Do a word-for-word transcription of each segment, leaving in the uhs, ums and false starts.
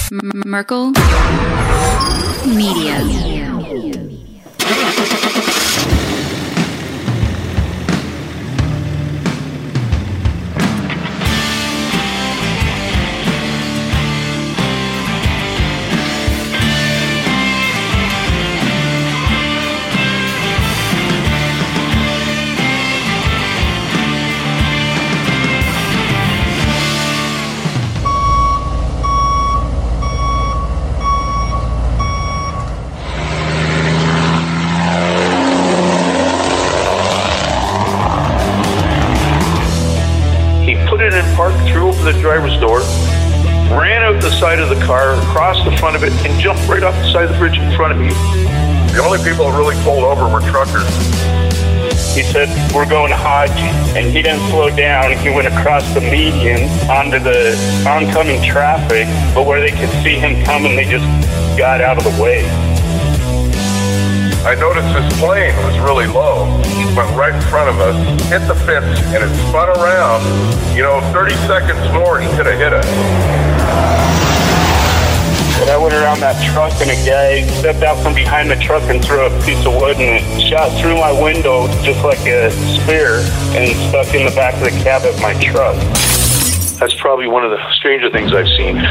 Merkel Media. The driver's door, ran out the side of the car, across the front of it, and jumped right off the side of the bridge in front of me. The only people that really pulled over were truckers. He said, we're going Hodge, and he didn't slow down. He went across the median onto the oncoming traffic, but where they could see him coming, they just got out of the way. I noticed this plane was really low. It went right in front of us, hit the fence, and it spun around. You know, thirty seconds more, he could have hit us. And I went around that truck, and a guy stepped out from behind the truck and threw a piece of wood, and it shot through my window just like a spear and stuck in the back of the cab of my truck. That's probably one of the stranger things I've seen.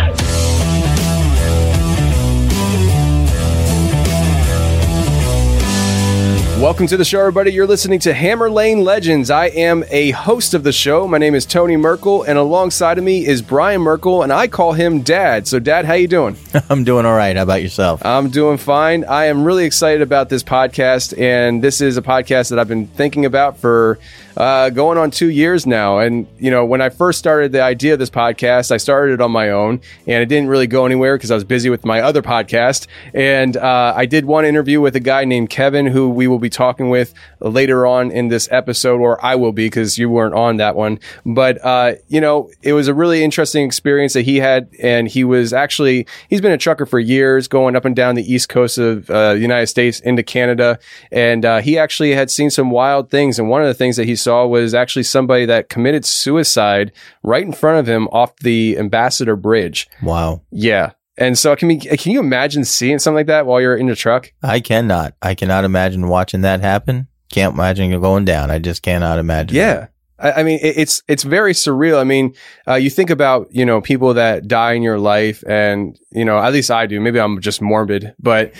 Welcome to the show, everybody. You're listening to Hammer Lane Legends. I am a host of the show. My name is Tony Merkel, and alongside of me is Brian Merkel, and I call him Dad. So, Dad, how you doing? I'm doing all right. How about yourself? I'm doing fine. I am really excited about this podcast, and this is a podcast that I've been thinking about for uh, going on two years now. And, you know, when I first started the idea of this podcast, I started it on my own, and it didn't really go anywhere because I was busy with my other podcast. And uh, I did one interview with a guy named Kevin, who we will be talking with later on in this episode, or I will be because you weren't on that one. But, uh, you know, it was a really interesting experience that he had. And he was actually, he's been a trucker for years, going up and down the east coast of uh, the United States into Canada. And uh, he actually had seen some wild things. And one of the things that he saw was actually somebody that committed suicide right in front of him off the Ambassador Bridge. Wow. Yeah. And so can, we, can you imagine seeing something like that while you're in the truck? I cannot. I cannot imagine watching that happen. Can't imagine it going down. I just cannot imagine. Yeah. I, I mean, it, it's it's very surreal. I mean, uh, you think about, you know, people that die in your life and, you know, at least I do. Maybe I'm just morbid, but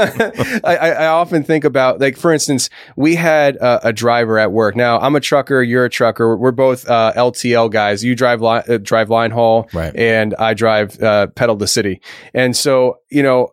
I, I often think about, like, for instance, we had a, a driver at work. Now, I'm a trucker. You're a trucker. We're both uh, L T L guys. You drive line, uh, drive line haul, right, and I drive uh, pedal the city. And so, you know,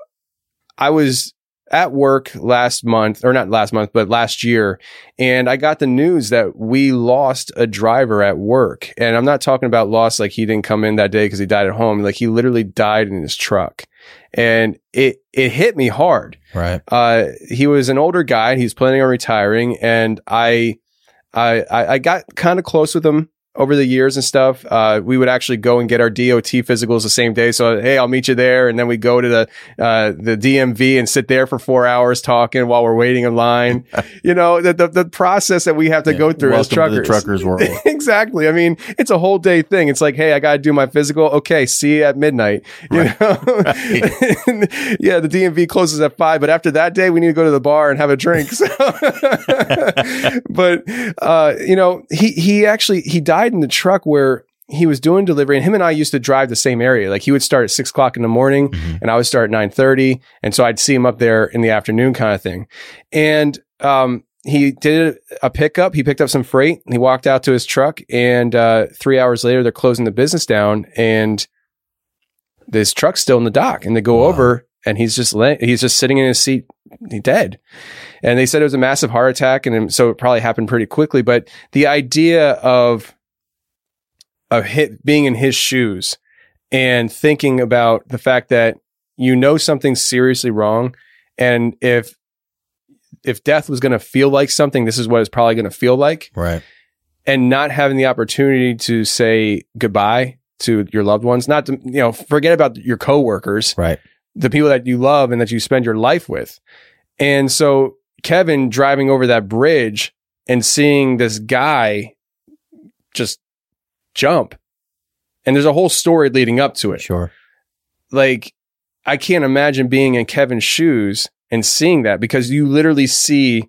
I was at work last month, or not last month, but last year. And I got the news that we lost a driver at work. And I'm not talking about lost like he didn't come in that day because he died at home. Like, he literally died in his truck. And it, it hit me hard. Right. Uh, he was an older guy. He was planning on retiring. And I, I, I got kind of close with him over the years and stuff. Uh, we would actually go and get our D O T physicals the same day. So, hey, I'll meet you there. And then we go to the, uh, the D M V and sit there for four hours talking while we're waiting in line. You know, the, the, the process that we have to yeah, go through as truckers. To the truckers world. Exactly. I mean, it's a whole day thing. It's like, hey, I got to do my physical. Okay. See you at midnight. You right. know? Right. Yeah. The D M V closes at five, but after that day, we need to go to the bar and have a drink. So but, uh, you know, he, he actually, he died in the truck where he was doing delivery, and him and I used to drive the same area. Like, he would start at six o'clock in the morning, mm-hmm. and I would start at nine thirty. And so I'd see him up there in the afternoon kind of thing. And, um, he did a pickup. He picked up some freight. He walked out to his truck, and, uh, three hours later, they're closing the business down, and this truck's still in the dock, and they go wow. over, and he's just, lay- he's just sitting in his seat. He's dead. And they said it was a massive heart attack. And so it probably happened pretty quickly. But the idea of, of hit, being in his shoes and thinking about the fact that you know something's seriously wrong, and if if death was going to feel like something, this is what it's probably going to feel like, right? And not having the opportunity to say goodbye to your loved ones, not to, you know, forget about your coworkers, right? The people that you love and that you spend your life with. And so Kevin driving over that bridge and seeing this guy just jump. And there's a whole story leading up to it. Sure. like, I can't imagine being in Kevin's shoes and seeing that, because you literally see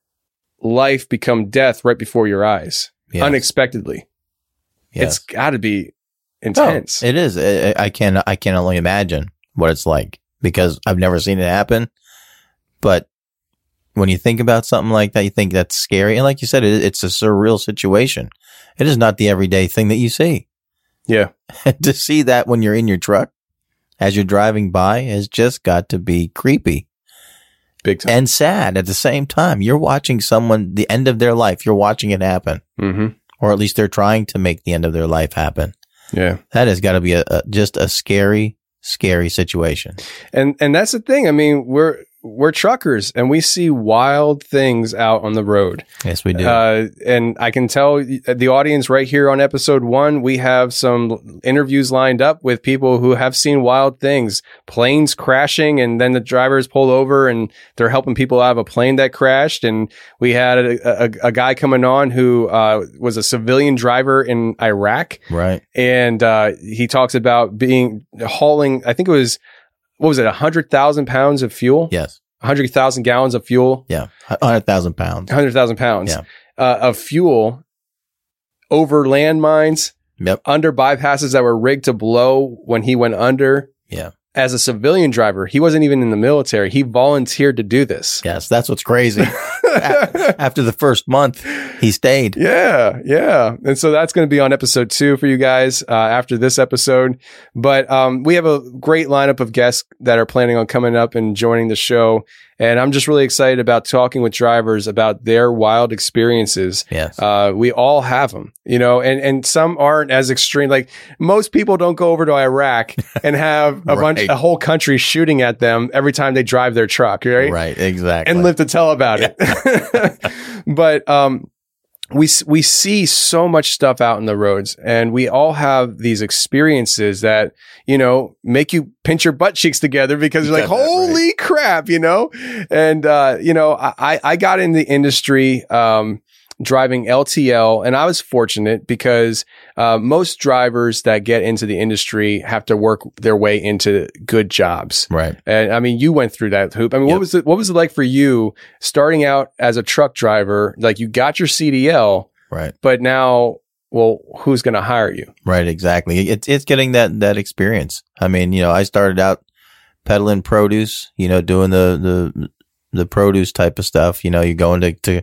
life become death right before your eyes, yes. unexpectedly. Yes. It's got to be intense. Oh, it is. I, I can I can only imagine what it's like, because I've never seen it happen. But when you think about something like that, you think that's scary. And like you said, it, it's a surreal situation. It is not the everyday thing that you see. Yeah. To see that when you're in your truck as you're driving by has just got to be creepy. Big time. And sad at the same time. You're watching someone, the end of their life, you're watching it happen. Mm-hmm. Or at least they're trying to make the end of their life happen. Yeah. That has got to be a, a just a scary, scary situation. And and that's the thing. I mean, we're we're truckers, and we see wild things out on the road. Yes, we do. Uh, and I can tell the audience right here on episode one, we have some interviews lined up with people who have seen wild things, planes crashing, and then the drivers pulled over and they're helping people out of a plane that crashed. And we had a, a, a guy coming on who uh, was a civilian driver in Iraq. Right. And uh, he talks about being hauling, I think it was, what was it, one hundred thousand pounds of fuel? Yes. one hundred thousand gallons of fuel? Yeah. one hundred thousand pounds. one hundred thousand pounds yeah. uh, of fuel over landmines, yep. under bypasses that were rigged to blow when he went under. Yeah. As a civilian driver, he wasn't even in the military. He volunteered to do this. Yes, that's what's crazy. After the first month, he stayed. Yeah, yeah. And so that's going to be on episode two for you guys uh, after this episode. But um, we have a great lineup of guests that are planning on coming up and joining the show. And I'm just really excited about talking with drivers about their wild experiences. Yes. Uh, we all have them, you know, and, and some aren't as extreme. Like, most people don't go over to Iraq and have a right. bunch, a whole country shooting at them every time they drive their truck, right? Right, exactly. And live to tell about yeah. it. But, um, we, we see so much stuff out in the roads, and we all have these experiences that, you know, make you pinch your butt cheeks together, because you're like, holy right. crap, you know? And, uh, you know, I, I got in the industry, um, driving L T L, and I was fortunate because, uh, most drivers that get into the industry have to work their way into good jobs. Right. And I mean, you went through that hoop. I mean, yep. what was it, what was it like for you starting out as a truck driver? Like, you got your C D L, right? But now, well, who's going to hire you? Right. Exactly. It's, it's getting that, that experience. I mean, you know, I started out peddling produce, you know, doing the, the, the produce type of stuff. You know, you're going to, to,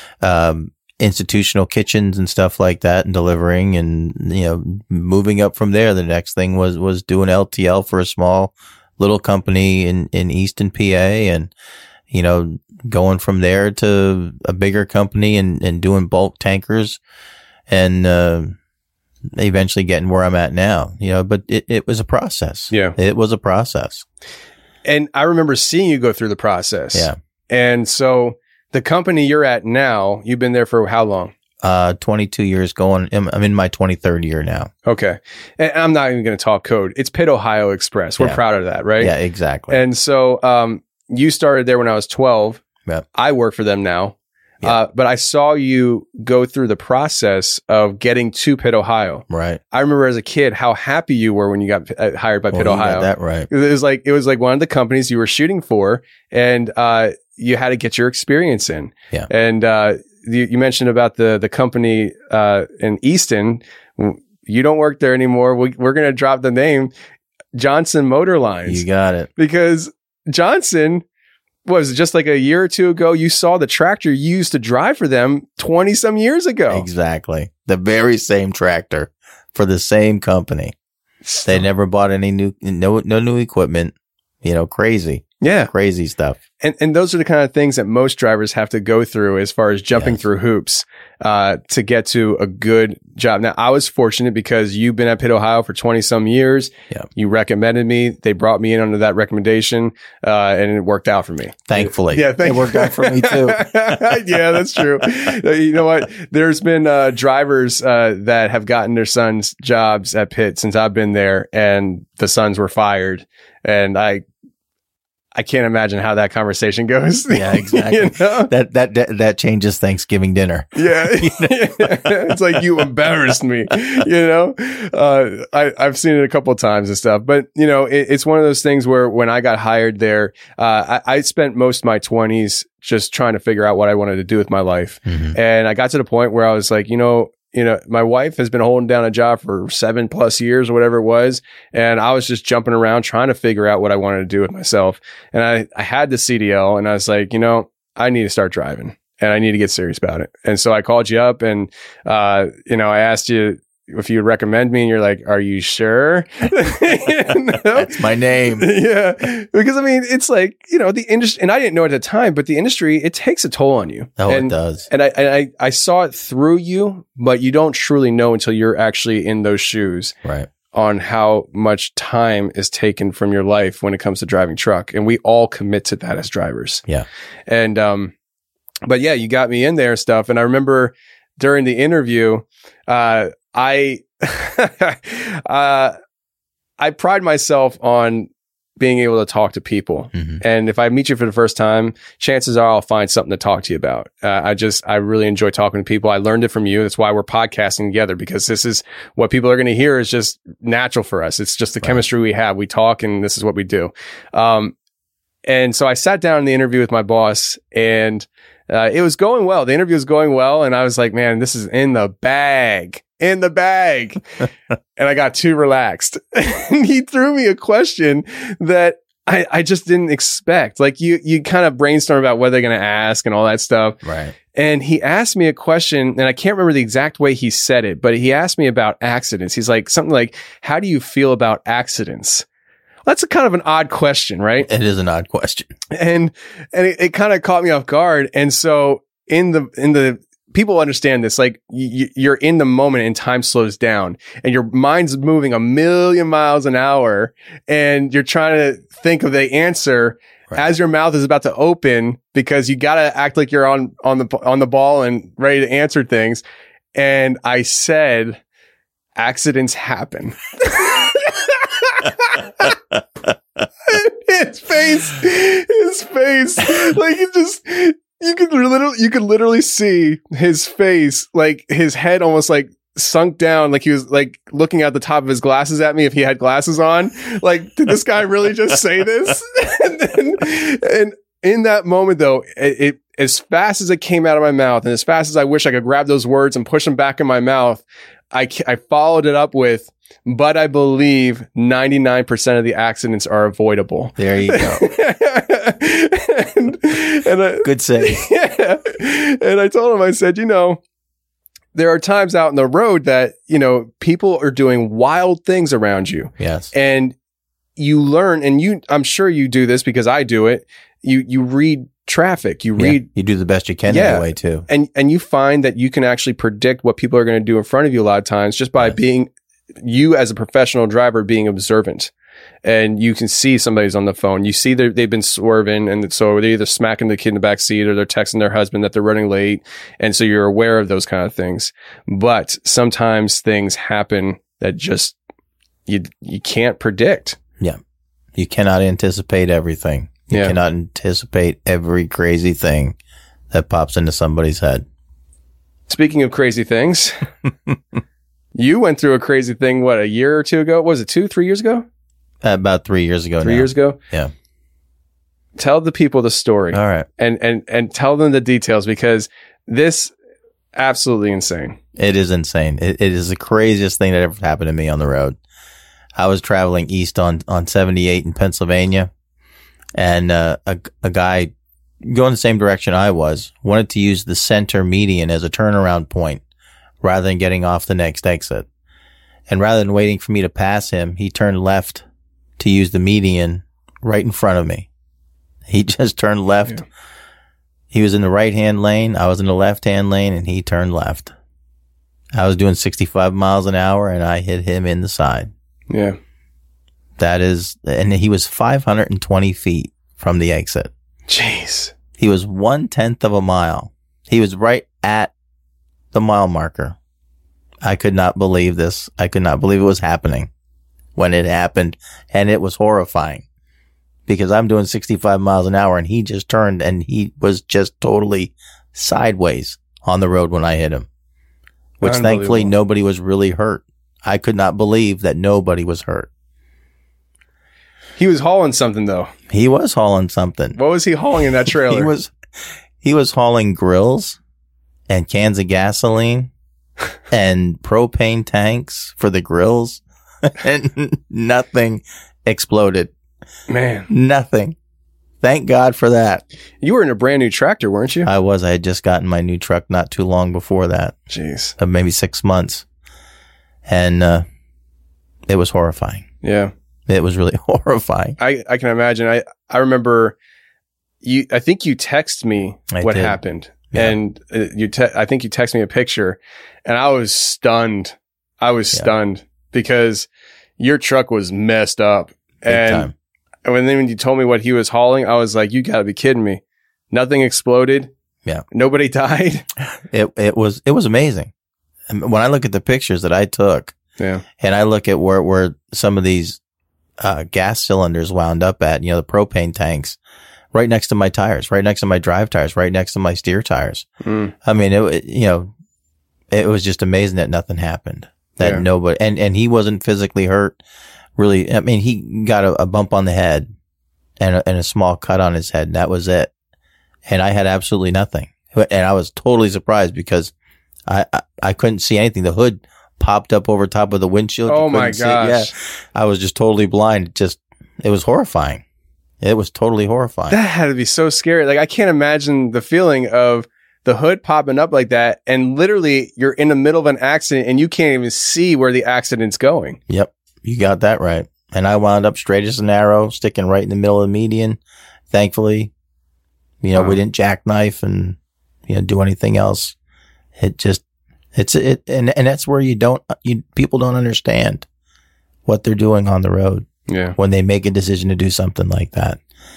um, institutional kitchens and stuff like that, and delivering, and, you know, moving up from there. The next thing was, was doing L T L for a small little company in, in Easton, P A. And, you know, going from there to a bigger company and, and doing bulk tankers, and, uh, eventually getting where I'm at now, you know, but it, it was a process. Yeah. It was a process. And I remember seeing you go through the process. Yeah. And so the company you're at now, you've been there for how long? Uh, twenty-two years going. I'm in my twenty-third year now. Okay. And I'm not even going to talk code. It's Pitt Ohio Express. We're yeah. proud of that, right? Yeah, exactly. And so, um, you started there when I was twelve. Yep. I work for them now. Yep. Uh, but I saw you go through the process of getting to Pitt, Ohio. Right. I remember as a kid how happy you were when you got uh, hired by well, Pitt, you Ohio. Got that right. It was like, it was like one of the companies you were shooting for, and, uh, you had to get your experience in. Yeah. And, uh, you, you mentioned about the, the company, uh, in Easton. You don't work there anymore. We, we're going to drop the name Johnson Motor Lines. You got it. Because Johnson was just like a year or two ago, you saw the tractor you used to drive for them twenty some years ago. Exactly. The very same tractor for the same company. They never bought any new, no, no new equipment, you know, crazy. Yeah. Crazy stuff. And and those are the kind of things that most drivers have to go through as far as jumping yes. through hoops uh, to get to a good job. Now, I was fortunate because you've been at Pitt, Ohio for twenty some years. Yeah. You recommended me. They brought me in under that recommendation, uh, and it worked out for me. Thankfully. Yeah. Thank it worked out for me too. Yeah, that's true. You know what? There's been uh, drivers uh, that have gotten their sons jobs at Pitt since I've been there, and the sons were fired. And I, I can't imagine how that conversation goes. Yeah, exactly. You know? That that that that changes Thanksgiving dinner. Yeah, it's like you embarrassed me. You know, uh, I I've seen it a couple of times and stuff, but you know, it, it's one of those things where when I got hired there, uh, I, I spent most of my twenties just trying to figure out what I wanted to do with my life, mm-hmm. and I got to the point where I was like, you know. You know, my wife has been holding down a job for seven plus years or whatever it was. And I was just jumping around trying to figure out what I wanted to do with myself. And I, I had the C D L and I was like, you know, I need to start driving and I need to get serious about it. And so I called you up and, uh, you know, I asked you if you'd recommend me and you're like, are you sure? You know? That's my name. Yeah. Because I mean, it's like, you know, the industry, and I didn't know at the time, but the industry, it takes a toll on you. Oh, and, it does. And I, and I, I saw it through you, but you don't truly know until you're actually in those shoes. Right. On how much time is taken from your life when it comes to driving truck. And we all commit to that as drivers. Yeah. And, um, but yeah, you got me in there and stuff. And I remember during the interview, uh, I, uh, I pride myself on being able to talk to people. Mm-hmm. And if I meet you for the first time, chances are I'll find something to talk to you about. Uh, I just, I really enjoy talking to people. I learned it from you. That's why we're podcasting together, because this is what people are going to hear is just natural for us. It's just the right. chemistry we have. We talk and this is what we do. Um, and so I sat down in the interview with my boss and, uh, it was going well. The interview was going well. And I was like, man, this is in the bag. In the bag. And I got too relaxed. And he threw me a question that I, I just didn't expect. Like you, you kind of brainstorm about what they're going to ask and all that stuff. Right. And he asked me a question and I can't remember the exact way he said it, but he asked me about accidents. He's like, something like, how do you feel about accidents? That's a kind of an odd question, right? It is an odd question. And, and it, it kind of caught me off guard. And so in the, in the, people understand this, like y- you're in the moment and time slows down and your mind's moving a million miles an hour and you're trying to think of the answer right. as your mouth is about to open because you got to act like you're on, on the, on the ball and ready to answer things. And I said, accidents happen. His face, his face, like it just, You could literally, you could literally see his face, like his head almost like sunk down, like he was like looking at the top of his glasses at me if he had glasses on. Like, did this guy really just say this? and, then, and in that moment, though, it, it as fast as it came out of my mouth, and as fast as I wish I could grab those words and push them back in my mouth, I I followed it up with, but I believe ninety-nine percent of the accidents are avoidable. There you go. and, and I, Good say. Yeah. And I told him, I said, you know, there are times out in the road that, you know, people are doing wild things around you. Yes. And you learn, and you, I'm sure you do this because I do it. You, you read traffic. You read. Yeah, you do the best you can yeah, that way too. And, and you find that you can actually predict what people are going to do in front of you a lot of times just by yes. being, you as a professional driver being observant. And you can see somebody's on the phone. You see they've been swerving, and so they're either smacking the kid in the back seat or they're texting their husband that they're running late. And so you're aware of those kind of things. But sometimes things happen that just you you can't predict. Yeah, you cannot anticipate everything. You yeah. cannot anticipate every crazy thing that pops into somebody's head. Speaking of crazy things, you went through a crazy thing. What, a year or two ago? Was it two, three years ago? About three years ago. Three now. years ago? Yeah. Tell the people the story. All right. And, and, and tell them the details, because this absolutely insane. It is insane. It, it is the craziest thing that ever happened to me on the road. I was traveling east on, on seventy-eight in Pennsylvania, and uh, a, a guy going the same direction I was wanted to use the center median as a turnaround point rather than getting off the next exit. And rather than waiting for me to pass him, he turned left to use the median right in front of me. He just turned left. Yeah. He was in the right-hand lane. I was in the left-hand lane, and he turned left. I was doing sixty-five miles an hour, and I hit him in the side. Yeah. That is, and he was five hundred twenty feet from the exit. Jeez. He was one-tenth of a mile. He was right at the mile marker. I could not believe this. I could not believe it was happening when it happened, and it was horrifying. because I'm doing sixty-five miles an hour and he just turned and he was just totally sideways on the road when I hit him, which thankfully nobody was really hurt. I could not believe that nobody was hurt. He was hauling something though. He was hauling something. What was he hauling in that trailer? he was, he was hauling grills and cans of gasoline and propane tanks for the grills, and nothing exploded. Man, nothing. Thank God for that. You were in a brand new tractor, weren't you? I was. I had just gotten my new truck not too long before that. Jeez. Uh, maybe six months. And uh, it was horrifying. Yeah. It was really horrifying. I, I can imagine. I, I remember you, I think you texted me I what did. happened. Yeah. And uh, you, te- I think you texted me a picture, and I was stunned. I was Yeah. stunned because your truck was messed up. Big and time. And when then when you told me what he was hauling, I was like, you gotta be kidding me. Nothing exploded. Yeah. Nobody died. It it was it was amazing. And when I look at the pictures that I took, Yeah. and I look at where where some of these uh, gas cylinders wound up at, you know, the propane tanks, right next to my tires, right next to my drive tires, right next to my steer tires. Mm. I mean, it you know, it was just amazing that nothing happened. That Yeah. nobody and and he wasn't physically hurt. Really, I mean, he got a, a bump on the head and a, and a small cut on his head. And that was it. And I had absolutely nothing. And I was totally surprised because I, I, I couldn't see anything. The hood popped up over top of the windshield. Oh You my couldn't see- Yeah. gosh. I was just totally blind. It just, it was horrifying. It was totally horrifying. That had to be so scary. Like, I can't imagine the feeling of the hood popping up like that. And literally you're in the middle of an accident and you can't even see where the accident's going. Yep. You got that right. And I wound up straight as an arrow, sticking right in the middle of the median. Thankfully, you know, Wow. we didn't jackknife and, you know, do anything else. It just, it's, it, and, and that's where you don't, you, people don't understand what they're doing on the road Yeah. when they make a decision to do something like that.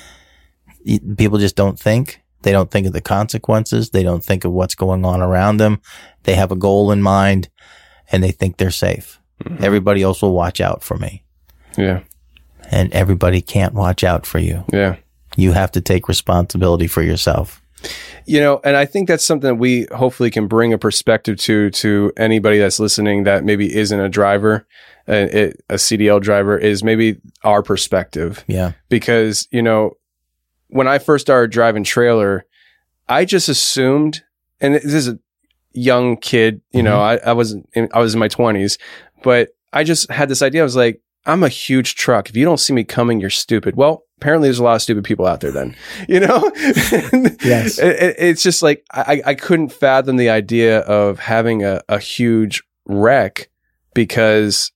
You- People just don't think. They don't think of the consequences. They don't think of what's going on around them. They have a goal in mind and they think they're safe. Mm-hmm. Everybody else will watch out for me. Yeah. And everybody can't watch out for you. Yeah. You have to take responsibility for yourself. You know, and I think that's something that we hopefully can bring a perspective to, to anybody that's listening that maybe isn't a driver, a, a C D L driver, is maybe our perspective. Yeah. Because, you know, when I first started driving trailer, I just assumed, and this is a young kid, you know, I, I was in, I was in my twenties, but I just had this idea. I was like, I'm a huge truck. If you don't see me coming, you're stupid. Well, apparently there's a lot of stupid people out there then, you know? Yes. It, it, it's just like, I, I couldn't fathom the idea of having a, a huge wreck because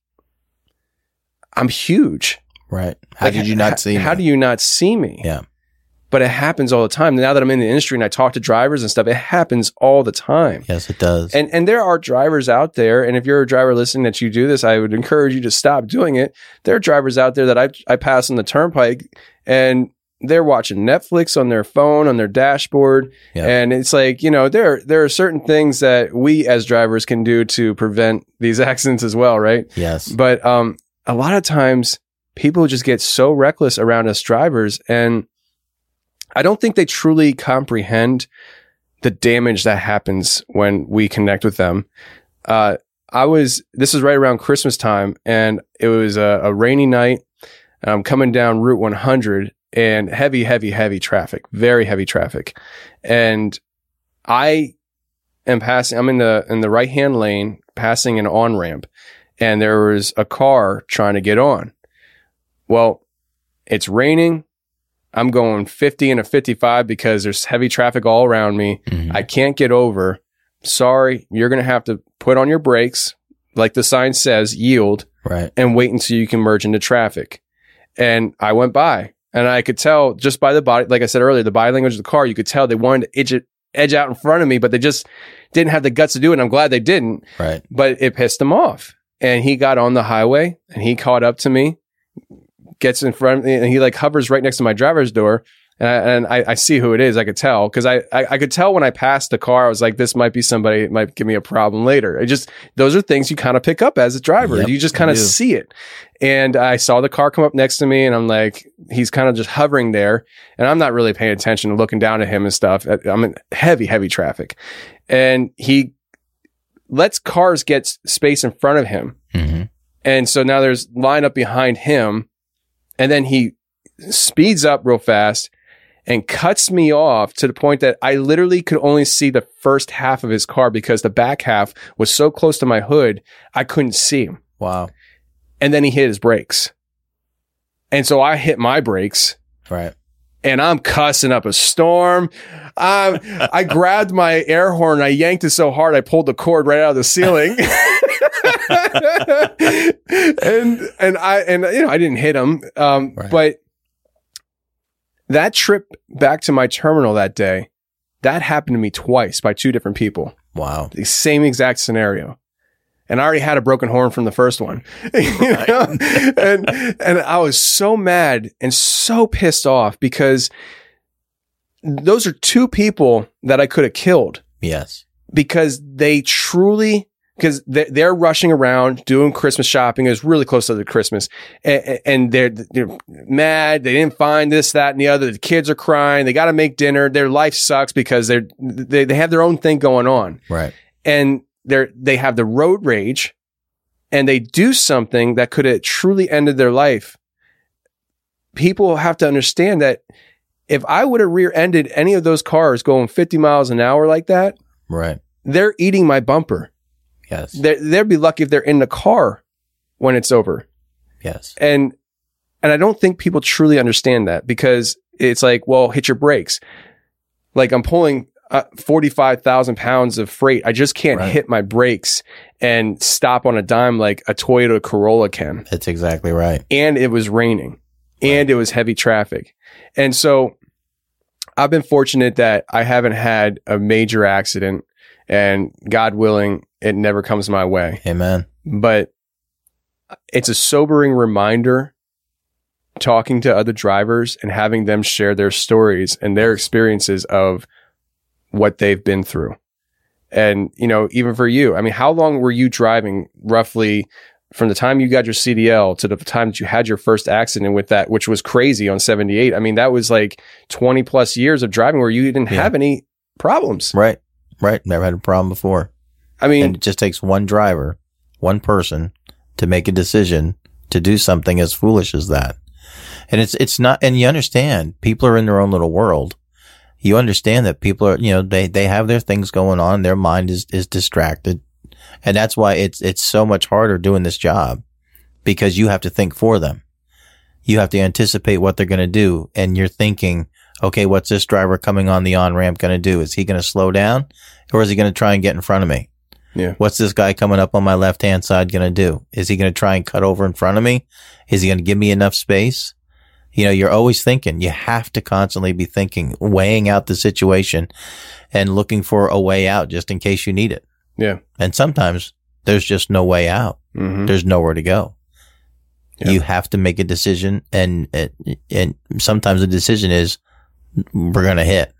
I'm huge. Right. How Like, did you not see me? How do you not see me? Yeah. But it happens all the time. Now that I'm in the industry and I talk to drivers and stuff, it happens all the time. Yes, it does. And and there are drivers out there, and if you're a driver listening that you do this, I would encourage you to stop doing it. There are drivers out there that I I pass on the turnpike, and they're watching Netflix on their phone, on their dashboard. Yeah. And it's like, you know, there there are certain things that we as drivers can do to prevent these accidents as well, right? Yes. But um, a lot of times people just get so reckless around us drivers, and I don't think they truly comprehend the damage that happens when we connect with them. Uh, I was, this is right around Christmas time, and it was a, a rainy night. I'm coming down Route one hundred, and heavy, heavy, heavy traffic, very heavy traffic. And I am passing, I'm in the, in the right hand lane, passing an on ramp, and there was a car trying to get on. Well, it's raining. I'm going fifty and a fifty-five because there's heavy traffic all around me. Mhm. I can't get over. Sorry, you're going to have to put on your brakes, like the sign says, yield, Right. and wait until you can merge into traffic. And I went by, and I could tell just by the body, like I said earlier, the body language of the car, you could tell they wanted to edge, it, edge out in front of me, but they just didn't have the guts to do it. And I'm glad they didn't, Right. but it pissed him off. And he got on the highway, and he caught up to me, gets in front of me, and he like hovers right next to my driver's door. And I, and I, I see who it is. I could tell because I, I, I could tell when I passed the car. I was like, this might be somebody that might give me a problem later. It just, those are things you kind of pick up as a driver. Yep, you just kind of you do. see it. And I saw the car come up next to me, and I'm like, he's kind of just hovering there, and I'm not really paying attention, looking down at him and stuff. I'm in heavy, heavy traffic, and he lets cars get space in front of him. Mm-hmm. And so now there's line up behind him, and then he speeds up real fast and cuts me off to the point that I literally could only see the first half of his car because the back half was so close to my hood, I couldn't see him. Wow. And then he hit his brakes. And so I hit my brakes. Right. And I'm cussing up a storm. Um, I grabbed my air horn. I yanked it so hard, I pulled the cord right out of the ceiling. and and I and you know I didn't hit him. Um, right. But that trip back to my terminal that day, that happened to me twice by two different people. Wow. The same exact scenario. And I already had a broken horn from the first one. you know? and and I was so mad and so pissed off because those are two people that I could have killed. Yes. Because they truly, because they're rushing around doing Christmas shopping. It was really close to the Christmas. And, and they're, they're mad. They didn't find this, that, and the other. The kids are crying. They got to make dinner. Their life sucks because they're, they, they have their own thing going on. Right. And they're, they have the road rage, and they do something that could have truly ended their life. People have to understand that if I would have rear-ended any of those cars going fifty miles an hour like that, right, they're eating my bumper. Yes. They're, they'd be lucky if they're in the car when it's over. Yes. And, and I don't think people truly understand that, because it's like, well, hit your brakes. Like, I'm pulling uh, forty-five thousand pounds of freight. I just can't right. hit my brakes and stop on a dime like a Toyota Corolla can. That's exactly right. And it was raining, right. and it was heavy traffic. And so I've been fortunate that I haven't had a major accident, and God willing, it never comes my way. Amen. But it's a sobering reminder talking to other drivers and having them share their stories and their experiences of what they've been through. And, you know, even for you, I mean, how long were you driving roughly from the time you got your C D L to the time that you had your first accident with that, which was crazy on seventy-eight? I mean, that was like twenty plus years of driving where you didn't yeah. have any problems. Right. Right. Never had a problem before. I mean, and it just takes one driver, one person to make a decision to do something as foolish as that. And it's, it's not, and you understand people are in their own little world. You understand that people are, you know, they, they have their things going on. Their mind is, is distracted. And that's why it's, it's so much harder doing this job, because you have to think for them. You have to anticipate what they're going to do. And you're thinking, okay, what's this driver coming on the on-ramp going to do? Is he going to slow down, or is he going to try and get in front of me? Yeah. What's this guy coming up on my left-hand side going to do? Is he going to try and cut over in front of me? Is he going to give me enough space? You know, you're always thinking. You have to constantly be thinking, weighing out the situation and looking for a way out just in case you need it. Yeah. And sometimes there's just no way out. Mm-hmm. There's nowhere to go. Yeah. You have to make a decision, and, and, and sometimes the decision is, we're going to hit.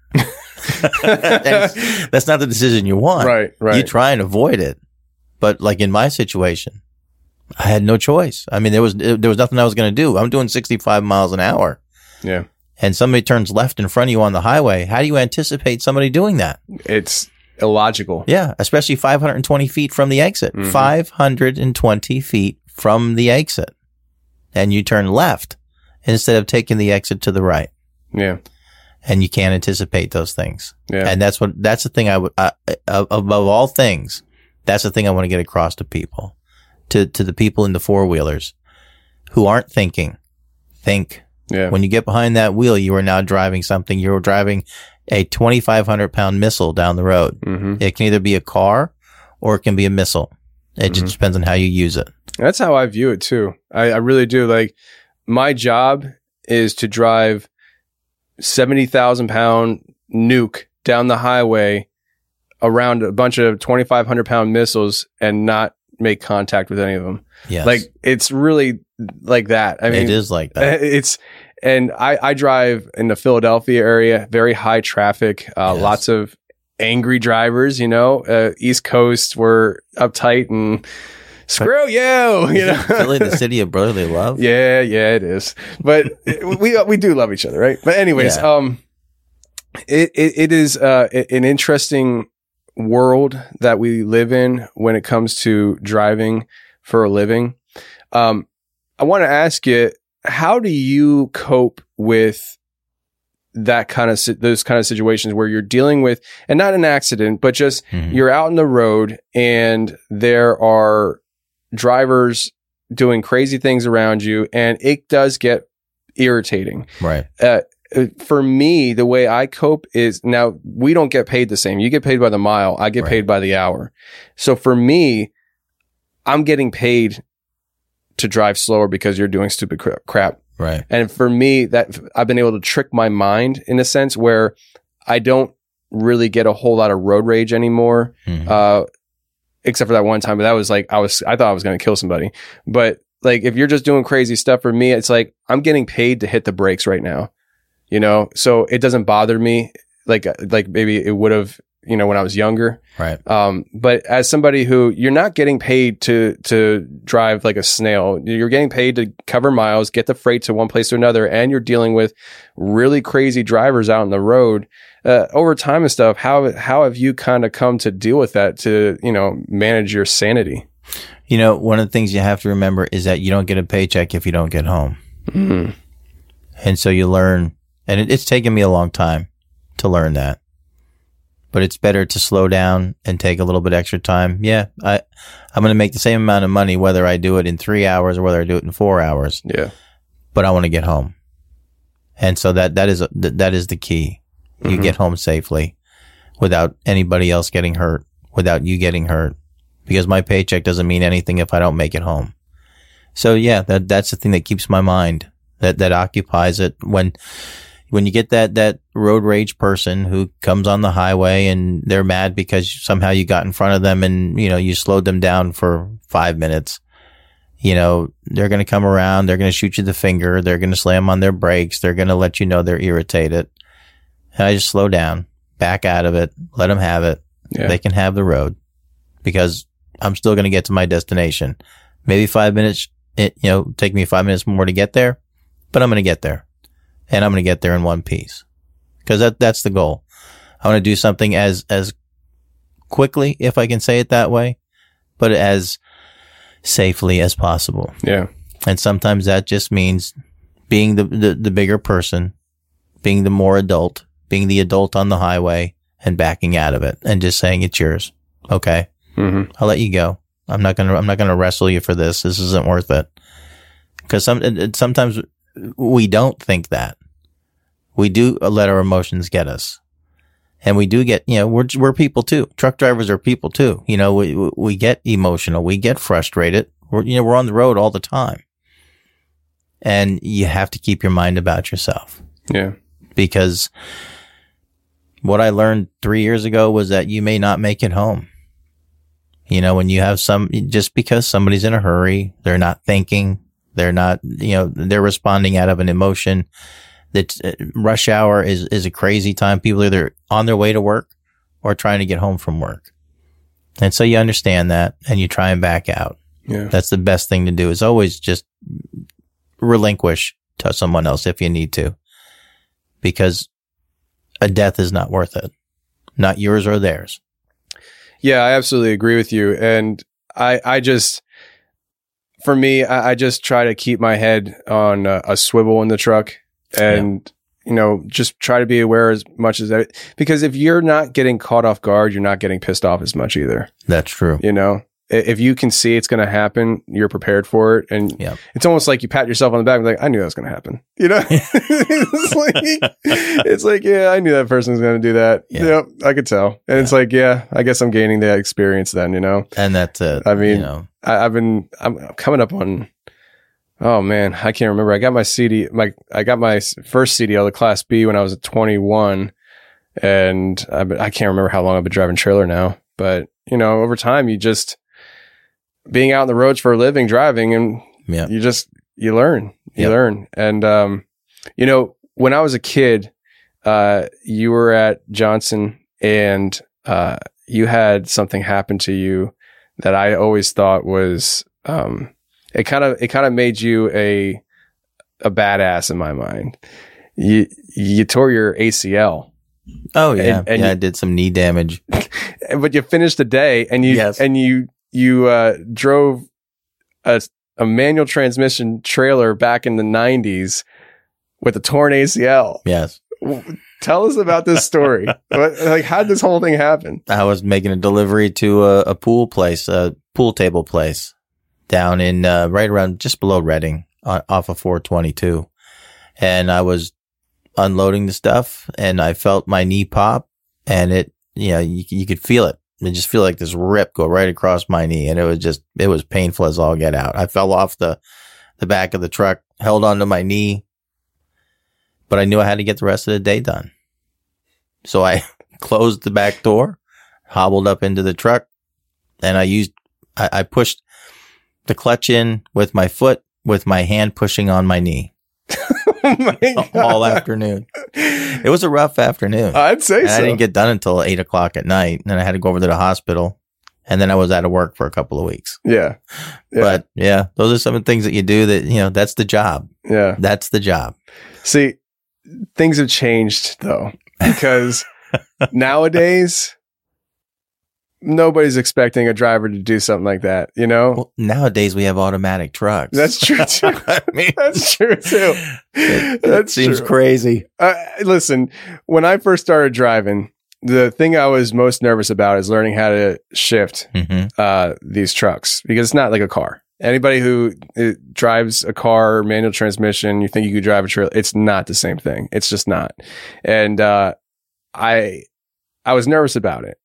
That's not the decision you want. Right, right. You try and avoid it. But like in my situation, I had no choice. I mean, there was, there was nothing I was going to do. I'm doing sixty-five miles an hour. Yeah. And somebody turns left in front of you on the highway. How do you anticipate somebody doing that? It's illogical. Yeah. Especially five hundred twenty feet from the exit. Mm-hmm. five hundred twenty feet from the exit. And you turn left instead of taking the exit to the right. Yeah. And you can't anticipate those things. Yeah. And that's what, that's the thing I would, uh, above all things, that's the thing I want to get across to people, to, to the people in the four wheelers who aren't thinking. Think. Yeah. When you get behind that wheel, you are now driving something. You're driving a twenty-five hundred pound missile down the road. Mm-hmm. It can either be a car or it can be a missile. It mm-hmm. just depends on how you use it. That's how I view it too. I, I really do. Like, my job is to drive seventy thousand pound nuke down the highway around a bunch of twenty-five hundred pound missiles and not make contact with any of them. Yes. Like, it's really like that. I mean, it is like that. It's, and I, I drive in the Philadelphia area, very high traffic, uh, Yes. lots of angry drivers, you know, uh, East Coast, we're uptight and screw you, you know. Philly, the city of brotherly love. Yeah, yeah, it is. But we we do love each other, right? But anyways, Yeah. um, it, it it is uh an interesting world that we live in when it comes to driving for a living. Um, I want to ask you, how do you cope with that kind of si- those kind of situations where you're dealing with, and not an accident, but just Mhm. you're out in the road and there are drivers doing crazy things around you, and it does get irritating. Right. Uh, for me, the way I cope is, now we don't get paid the same. You get paid by the mile. I get Right. paid by the hour. So for me, I'm getting paid to drive slower because you're doing stupid cra- crap. Right. And for me, that I've been able to trick my mind in a sense where I don't really get a whole lot of road rage anymore. Mhm. Uh, except for that one time, but that was like, I was, I thought I was going to kill somebody. But like, if you're just doing crazy stuff, for me, it's like, I'm getting paid to hit the brakes right now, you know? So it doesn't bother me. Like, like maybe it would have, you know, when I was younger. Right. Um, but as somebody who, you're not getting paid to, to drive like a snail, you're getting paid to cover miles, get the freight to one place to another, and you're dealing with really crazy drivers out on the road, uh, over time and stuff. How, how have you kind of come to deal with that to, you know, manage your sanity? You know, one of the things you have to remember is that you don't get a paycheck if you don't get home. Mm. And so you learn, and it, it's taken me a long time to learn that. But it's better to slow down and take a little bit extra time. Yeah, I, I'm going to make the same amount of money whether I do it in three hours or whether I do it in four hours. Yeah. But I want to get home. And so that, that is, that is the key. You Mhm. get home safely without anybody else getting hurt, without you getting hurt, because my paycheck doesn't mean anything if I don't make it home. So yeah, that, that's the thing that keeps my mind, that, that occupies it when, when you get that, that road rage person who comes on the highway and they're mad because somehow you got in front of them and, you know, you slowed them down for five minutes, you know, they're going to come around. They're going to shoot you the finger. They're going to slam on their brakes. They're going to let you know they're irritated. And I just slow down, back out of it, let them have it. Yeah. They can have the road because I'm still going to get to my destination. Maybe five minutes, it, you know, take me five minutes more to get there, but I'm going to get there. And I'm going to get there in one piece because that, that's the goal. I want to do something as, as quickly, if I can say it that way, but as safely as possible. Yeah. And sometimes that just means being the, the, the bigger person, being the more adult, being the adult on the highway and backing out of it and just saying it's yours. Okay. Mm-hmm. I'll let you go. I'm not going to, I'm not going to wrestle you for this. This isn't worth it. Cause some, it, it, sometimes we don't think that. We do let our emotions get us. And we do get, you know, we're, we're people too. Truck drivers are people too. You know, we, we get emotional. We get frustrated. We're, you know, we're on the road all the time. And you have to keep your mind about yourself. Yeah. Because what I learned three years ago was that you may not make it home. You know, when you have some, just because somebody's in a hurry, they're not thinking, they're not, you know, they're responding out of an emotion. That uh, rush hour is, is a crazy time. People are either on their way to work or trying to get home from work. And so you understand that and you try and back out. Yeah. That's the best thing to do is always just relinquish to someone else if you need to, because a death is not worth it. Not yours or theirs. Yeah, I absolutely agree with you. And I, I just, for me, I, I just try to keep my head on a, a swivel in the truck and, yeah. you know, just try to be aware as much as that. Because if you're not getting caught off guard, you're not getting pissed off as much either. That's true. You know, if you can see it's going to happen, you're prepared for it. And yeah. it's almost like you pat yourself on the back and be like, I knew that was going to happen. You know, it's like, it's like, yeah, I knew that person was going to do that. Yeah. Yep, I could tell. And yeah. it's like, yeah, I guess I'm gaining that experience then, you know? And that's it. I mean, you know. I, I've been, I'm coming up on, oh man, I can't remember. I got my C D, my, I got my first C D L, the Class B, when I was twenty-one. And I, I can't remember how long I've been driving trailer now. But, you know, over time, you just, being out on the roads for a living, driving, and yeah. you just, you learn, you yep. learn. And, um, you know, when I was a kid, uh, you were at Johnson and, uh, you had something happen to you that I always thought was, um, it kind of, it kind of made you a, a badass in my mind. You, you tore your A C L. Oh yeah. And, and yeah. you, I did some knee damage, but you finished the day and you, yes. and you, you, uh, drove a, a manual transmission trailer back in the nineties with a torn A C L. Yes. Tell us about this story. What, like, how did this whole thing happen? I was making a delivery to a, a pool place, a pool table place down in, uh, right around just below Reading on, off of four twenty-two. And I was unloading the stuff and I felt my knee pop and it, you know, you, you could feel it. I just feel like this rip go right across my knee. And it was just, it was painful as all get out. I fell off the, the back of the truck, held onto my knee, but I knew I had to get the rest of the day done. So I closed the back door, hobbled up into the truck, and I used, I, I pushed the clutch in with my foot, with my hand pushing on my knee. Oh my all afternoon. It was a rough afternoon. I'd say and so. I didn't get done until eight o'clock at night. And then I had to go over to the hospital. And then I was out of work for a couple of weeks. Yeah. yeah. But yeah, those are some of the things that you do that, you know, that's the job. Yeah. That's the job. See, things have changed though, because nowadays, nobody's expecting a driver to do something like that, you know? Well, nowadays we have automatic trucks. That's true too. I mean, That's true too. It, That it seems true. crazy. Uh, listen, when I first started driving, the thing I was most nervous about is learning how to shift Mm-hmm. uh, these trucks, because it's not like a car. Anybody who uh, drives a car, manual transmission, you think you could drive a trailer, it's not the same thing. It's just not. And uh, I, I was nervous about it.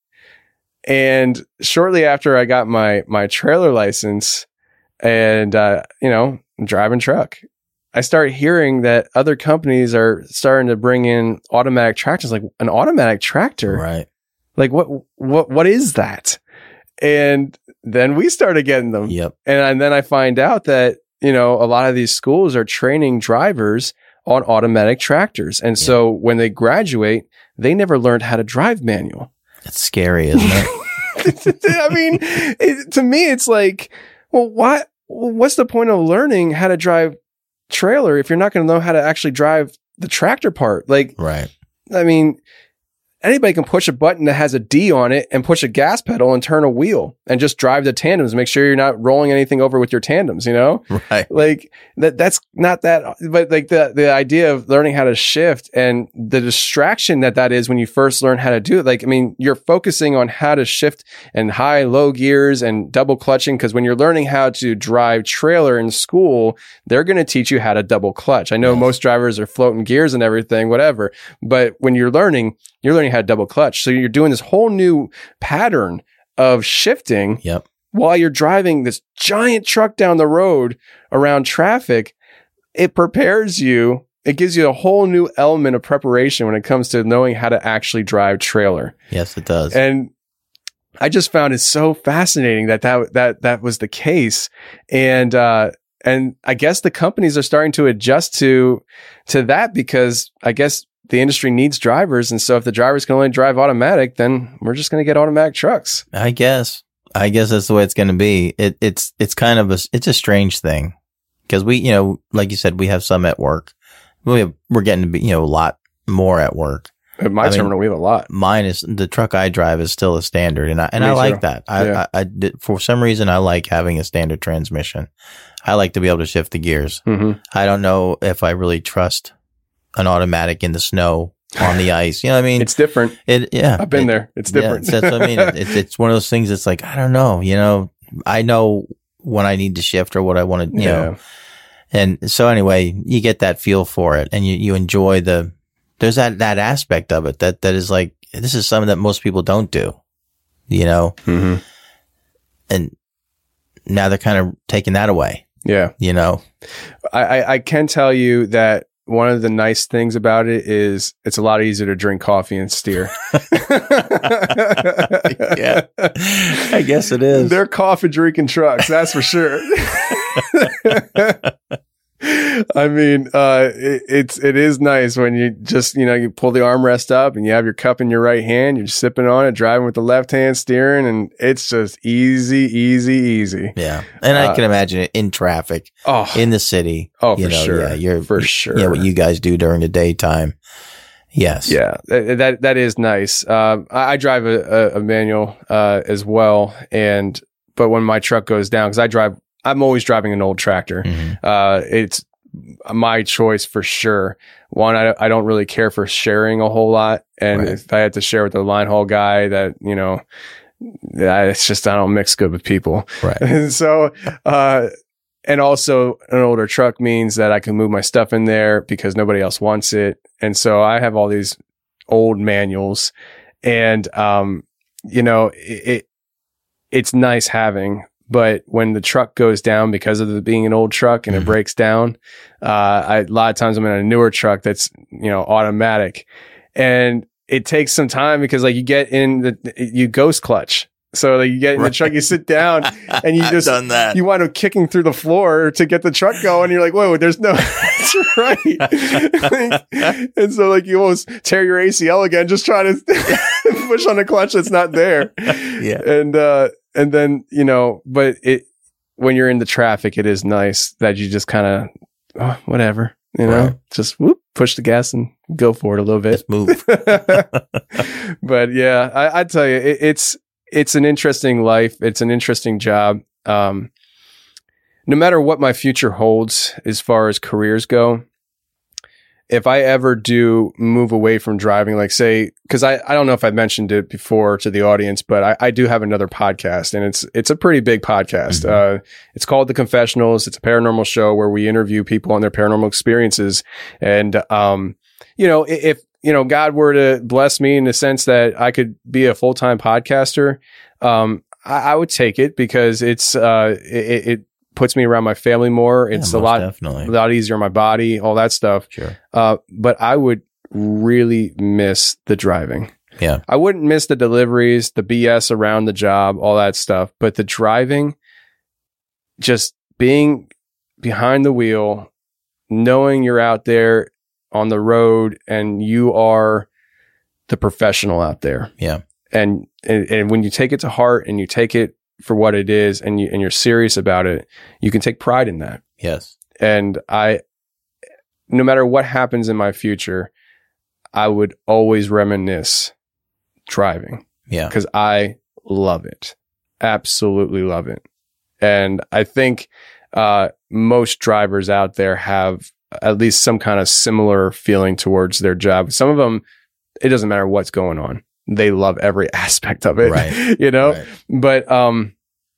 And shortly after I got my my trailer license, and uh, you know, driving truck, I started hearing that other companies are starting to bring in automatic tractors. Like, an automatic tractor, Right. like what what what is that? And then we started getting them. Yep. And, and then I find out that, you know, a lot of these schools are training drivers on automatic tractors. And Yeah. so when they graduate, they never learned how to drive manual. It's scary, isn't it? I mean, it, to me, it's like, well, what, what's the point of learning how to drive trailer if you're not going to know how to actually drive the tractor part? Like, Right. I mean, anybody can push a button that has a D on it and push a gas pedal and turn a wheel and just drive the tandems. Make sure you're not rolling anything over with your tandems, you know? Right. Like that, that's not that, but like the, the idea of learning how to shift and the distraction that that is when you first learn how to do it. Like, I mean, you're focusing on how to shift and high, low gears and double clutching. Cause when you're learning how to drive trailer in school, they're going to teach you how to double clutch. I know Yes. most drivers are floating gears and everything, whatever. But when you're learning, you're learning how to double clutch. So you're doing this whole new pattern of shifting Yep. while you're driving this giant truck down the road around traffic. It prepares you. It gives you a whole new element of preparation when it comes to knowing how to actually drive trailer. Yes, it does. And I just found it so fascinating that that, that, that was the case. And, uh, and I guess the companies are starting to adjust to, to that, because I guess the industry needs drivers. And so if the drivers can only drive automatic, then we're just going to get automatic trucks. I guess. I guess that's the way it's going to be. It, it's it's kind of a it's a strange thing, because we, you know, like you said, we have some at work. We have, we're getting to be, you know, a lot more at work. At my I mean, terminal, we have a lot. Mine is the truck I drive is still a standard, and I and Me I too. like that. I, Yeah. I, I did, for some reason I like having a standard transmission. I like to be able to shift the gears. Mm-hmm. I don't know if I really trust an automatic in the snow, on the ice. You know what I mean? It's different. It, yeah. I've been it, there. It's yeah, different. that's what I mean. It, it's it's one of those things that's like, I don't know, you know, I know when I need to shift or what I want to, you Yeah. know. And so anyway, you get that feel for it, and you, you enjoy the, there's that, that aspect of it that, that is like, this is something that most people don't do, you know? Mm-hmm. And now they're kind of taking that away, Yeah. you know? I, I, I can tell you that one of the nice things about it is it's a lot easier to drink coffee and steer. Yeah. I guess it is. They're coffee drinking trucks, that's for sure. I mean, uh, it, it's, it is nice when you just, you know, you pull the armrest up and you have your cup in your right hand, you're sipping on it, driving with the left hand steering, and it's just easy, easy, easy. Yeah. And I uh, can imagine it in traffic, oh, in the city. Oh, you for know, sure. Yeah, you're, for sure. Yeah, what you guys do during the daytime. Yes. Yeah, that, that is nice. Um, I, I drive a, a, a manual, uh, as well. And, but when my truck goes down, cause I drive, I'm always driving an old tractor. Mm-hmm. Uh, it's my choice for sure. One, I, I don't really care for sharing a whole lot. And right. if I had to share with the line haul guy that, you know, it's just, I don't mix good with people. Right. And so, uh, and also an older truck means that I can move my stuff in there because nobody else wants it. And so I have all these old manuals, and, um, you know, it, it it's nice having, but when the truck goes down because of it being an old truck and mm-hmm. it breaks down, uh, I, a lot of times I'm in a newer truck that's, you know, automatic, and it takes some time because like you get in the, you ghost clutch. So like you get in right. the truck, you sit down, and you just done that. You wind up kicking through the floor to get the truck going. And you're like, whoa, there's no, that's right. like, and so like you almost tear your A C L again, just trying to push on a clutch that's not there. Yeah, and uh, and then you know, but it when you're in the traffic, it is nice that you just kind of oh, whatever, you know, right. just whoop, push the gas and go for it a little bit. Just move. But yeah, I, I tell you, it, it's. It's an interesting life. It's an interesting job. Um, no matter what my future holds as far as careers go, if I ever do move away from driving, like say, because I, I don't know if I mentioned it before to the audience, but I, I do have another podcast, and it's it's a pretty big podcast. Mm-hmm. Uh, it's called The Confessionals. It's a paranormal show where we interview people on their paranormal experiences. And, um, you know, if you know, God were to bless me in the sense that I could be a full-time podcaster, um, I, I would take it because it's, uh, it, it puts me around my family more. It's yeah, a lot, definitely. a lot easier on my body, all that stuff. Sure. Uh, but I would really miss the driving. Yeah. I wouldn't miss the deliveries, the B S around the job, all that stuff. But the driving, just being behind the wheel, knowing you're out there on the road and you are the professional out there. Yeah. And, and, and when you take it to heart and you take it for what it is and you, and you're serious about it, you can take pride in that. Yes. And I, no matter what happens in my future, I would always reminisce driving. Yeah. Cause I love it. Absolutely love it. And I think, uh, most drivers out there have at least some kind of similar feeling towards their job. Some of them, it doesn't matter what's going on. They love every aspect of it, right. you know, right. but, um,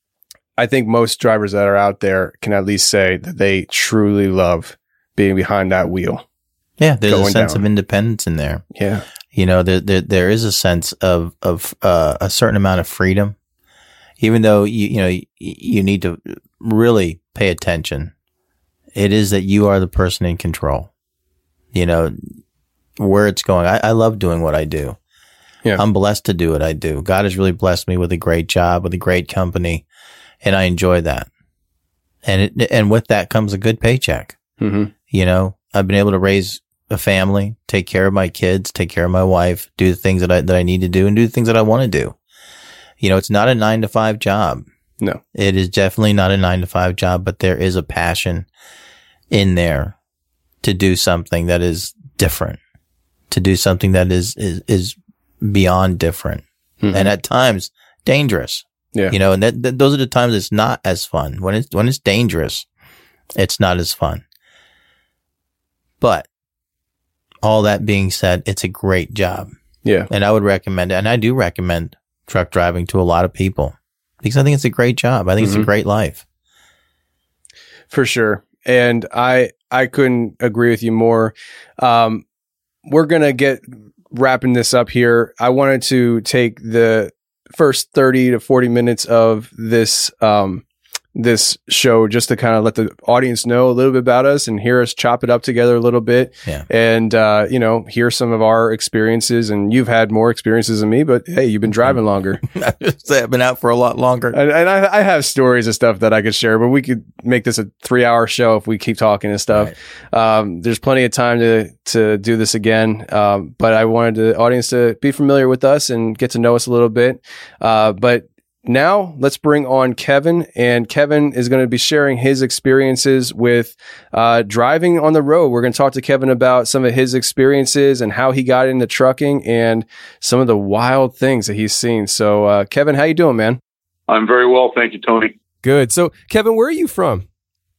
I think most drivers that are out there can at least say that they truly love being behind that wheel. Yeah. There's a sense down. of independence in there. Yeah. You know, there, there, there is a sense of, of, uh, a certain amount of freedom, even though you, you know, you, you need to really pay attention. It is that you are the person in control, you know, where it's going. I, I love doing what I do. Yeah. I'm blessed to do what I do. God has really blessed me with a great job, with a great company, and I enjoy that. And it, and with that comes a good paycheck. Mm-hmm. You know, I've been able to raise a family, take care of my kids, take care of my wife, do the things that I, that I need to do and do the things that I want to do. You know, it's not a nine to five job. No, it is definitely not a nine to five job, but there is a passion in there to do something that is different, to do something that is, is, is beyond different. Mm-hmm. And at times dangerous. Yeah. You know, and that, that, those are the times it's not as fun. When it's, when it's dangerous, it's not as fun. But all that being said, it's a great job. Yeah. And I would recommend it. And I do recommend truck driving to a lot of people because I think it's a great job. I think mm-hmm. it's a great life. For sure. And I, I couldn't agree with you more. Um, we're going to get wrapping this up here. I wanted to take the first thirty to forty minutes of this, um, this show just to kind of let the audience know a little bit about us and hear us chop it up together a little bit. Yeah. And, uh, you know, hear some of our experiences. And you've had more experiences than me, but hey, you've been driving longer. I've been out for a lot longer. And, and I, I have stories of stuff that I could share, but we could make this a three hour show if we keep talking and stuff. Right. Um, there's plenty of time to, to do this again. Um, but I wanted the audience to be familiar with us and get to know us a little bit. Uh, but now let's bring on Kevin, and Kevin is going to be sharing his experiences with uh, driving on the road. We're going to talk to Kevin about some of his experiences and how he got into trucking and some of the wild things that he's seen. So, uh, Kevin, how you doing, man? I'm very well, thank you, Tony. Good. So, Kevin, where are you from?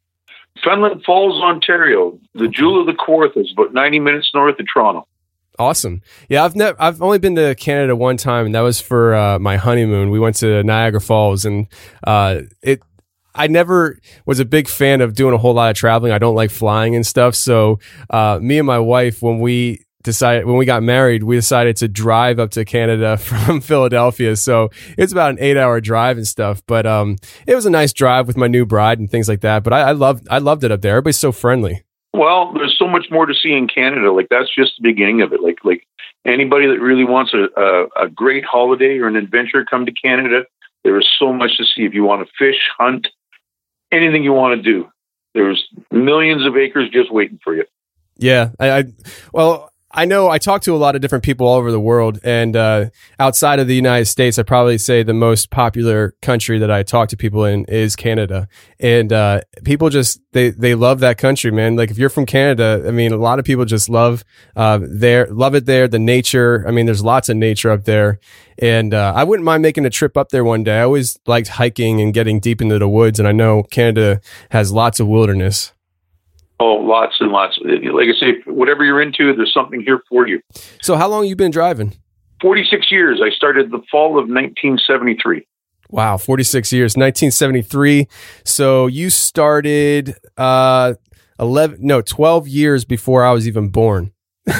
Fenelon Falls, Ontario. The jewel of the Kawarthas, about ninety minutes north of Toronto. Awesome. Yeah, I've never, I've only been to Canada one time, and that was for uh, my honeymoon. We went to Niagara Falls, and uh, it. I never was a big fan of doing a whole lot of traveling. I don't like flying and stuff. So, uh, me and my wife, when we decided when we got married, we decided to drive up to Canada from Philadelphia. So it's about an eight-hour drive and stuff. But um, it was a nice drive with my new bride and things like that. But I, I loved, I loved it up there. Everybody's so friendly. Well, there's so much more to see in Canada. Like, that's just the beginning of it. Like, like anybody that really wants a, a, a great holiday or an adventure, come to Canada. There is so much to see. If you want to fish, hunt, anything you want to do, there's millions of acres just waiting for you. Yeah. I, I well, I know I talk to a lot of different people all over the world, and uh, outside of the United States, I probably say the most popular country that I talk to people in is Canada. And uh, people just, they, they love that country, man. Like, if you're from Canada, I mean, a lot of people just love uh, their, love it there, the nature. I mean, there's lots of nature up there. And uh, I wouldn't mind making a trip up there one day. I always liked hiking and getting deep into the woods, and I know Canada has lots of wilderness. Oh, lots and lots. Like I say, whatever you're into, there's something here for you. So how long you been driving? forty-six years. I started the fall of nineteen seventy-three. Wow, forty-six years, nineteen seventy-three. So you started uh, eleven, no, twelve years before I was even born. Well,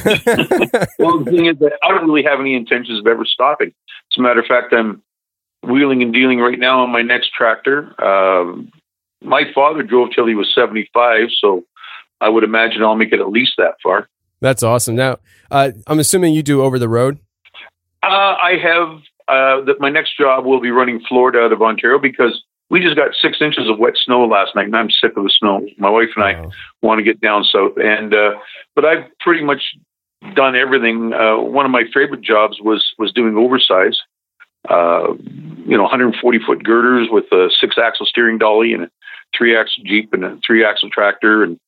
the thing is that I don't really have any intentions of ever stopping. As a matter of fact, I'm wheeling and dealing right now on my next tractor. Um, my father drove till he was seventy-five, so I would imagine I'll make it at least that far. That's awesome. Now, uh, I'm assuming you do over the road? Uh, I have uh, that. My next job will be running Florida out of Ontario, because we just got six inches of wet snow last night, and I'm sick of the snow. My wife and I Wow. want to get down south, and uh, but I've pretty much done everything. Uh, one of my favorite jobs was was doing oversize. Uh, you know, one hundred forty foot girders with a six axle steering dolly and a three axle Jeep and a three axle tractor, and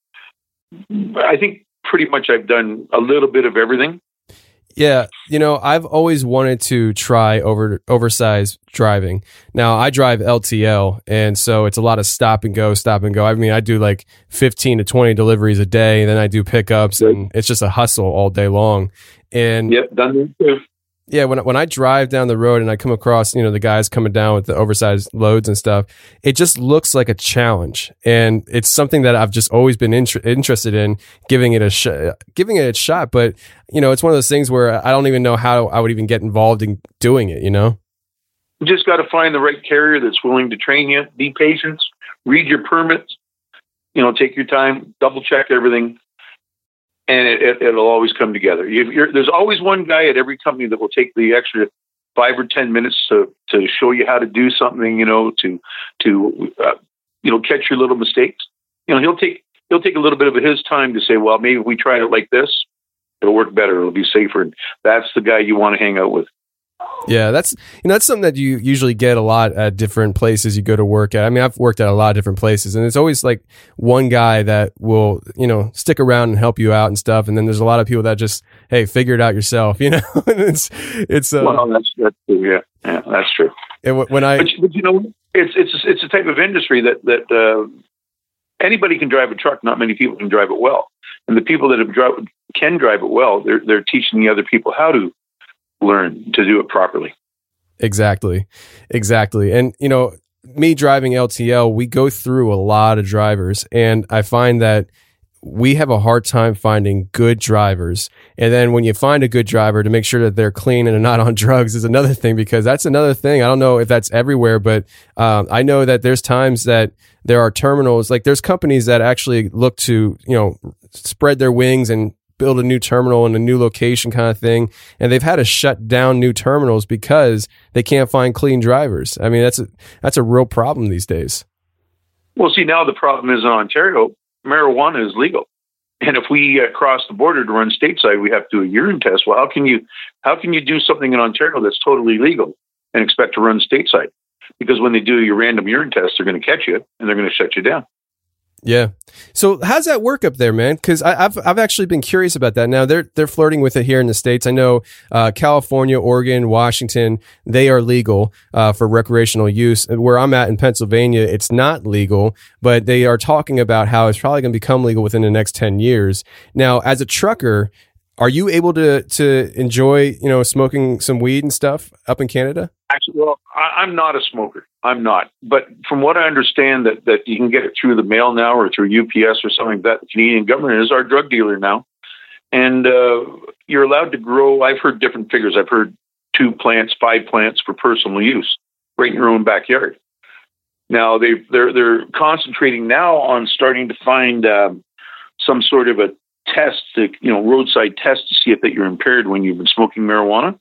I think pretty much I've done a little bit of everything. Yeah, you know, I've always wanted to try over oversized driving. Now, I drive L T L, and so it's a lot of stop and go, stop and go. I mean, I do like fifteen to twenty deliveries a day, and then I do pickups, Good. and it's just a hustle all day long. And Yep, done that too. yeah, when when I drive down the road and I come across, you know, the guys coming down with the oversized loads and stuff, it just looks like a challenge, and it's something that I've just always been inter- interested in giving it a sh- giving it a shot. But you know, it's one of those things where I don't even know how I would even get involved in doing it. You know, You just got to find the right carrier that's willing to train you. Be patient. Read your permits. You know, take your time. Double check everything. And it, it, it'll always come together. You, you're, there's always one guy at every company that will take the extra five or ten minutes to, to show you how to do something. You know, to to uh, you know, catch your little mistakes. You know, he'll take he'll take a little bit of his time to say, well, maybe if we try it like this, it'll work better. It'll be safer. And that's the guy you want to hang out with. yeah, that's you know that's something that you usually get a lot at different places you go to work at. I mean, I've worked at a lot of different places, and it's always like one guy that will you know stick around and help you out and stuff. And then there's a lot of people that just hey, figure it out yourself. You know, it's it's uh, Well, that's that's true. Yeah, yeah, that's true. it, when I But, but you know, it's it's it's a type of industry that that uh, anybody can drive a truck. Not many people can drive it well, and the people that have dri- can drive it well, they're they're teaching the other people how to learn to do it properly. Exactly. Exactly. And, you know, me driving L T L, we go through a lot of drivers, and I find that we have a hard time finding good drivers. And then when you find a good driver, to make sure that they're clean and not on drugs is another thing, because that's another thing. I don't know if that's everywhere, but um, I know that there's times that there are terminals, like there's companies that actually look to, you know, spread their wings and build a new terminal in a new location kind of thing. And they've had to shut down new terminals because they can't find clean drivers. I mean, that's a, that's a real problem these days. Well, see, now the problem is in Ontario, marijuana is legal. And if we uh, cross the border to run stateside, we have to do a urine test. Well, how can you how can you do something in Ontario that's totally legal and expect to run stateside? Because when they do your random urine test, they're going to catch you and they're going to shut you down. Yeah. So how's that work up there, man? Because I've I've actually been curious about that. Now they're they're flirting with it here in the States. I know uh, California, Oregon, Washington, they are legal uh, for recreational use. And where I'm at in Pennsylvania, it's not legal, but they are talking about how it's probably going to become legal within the next ten years. Now, as a trucker, are you able to to enjoy, you know, smoking some weed and stuff up in Canada? Actually, well, I, I'm not a smoker. I'm not. But from what I understand, that, that you can get it through the mail now or through U P S or something like that. The Canadian government is our drug dealer now. And uh, you're allowed to grow. I've heard different figures. I've heard two plants, five plants for personal use right in your own backyard. Now, they, they're, they're concentrating now on starting to find um, some sort of a test, to, you know, roadside test to see if that you're impaired when you've been smoking marijuana.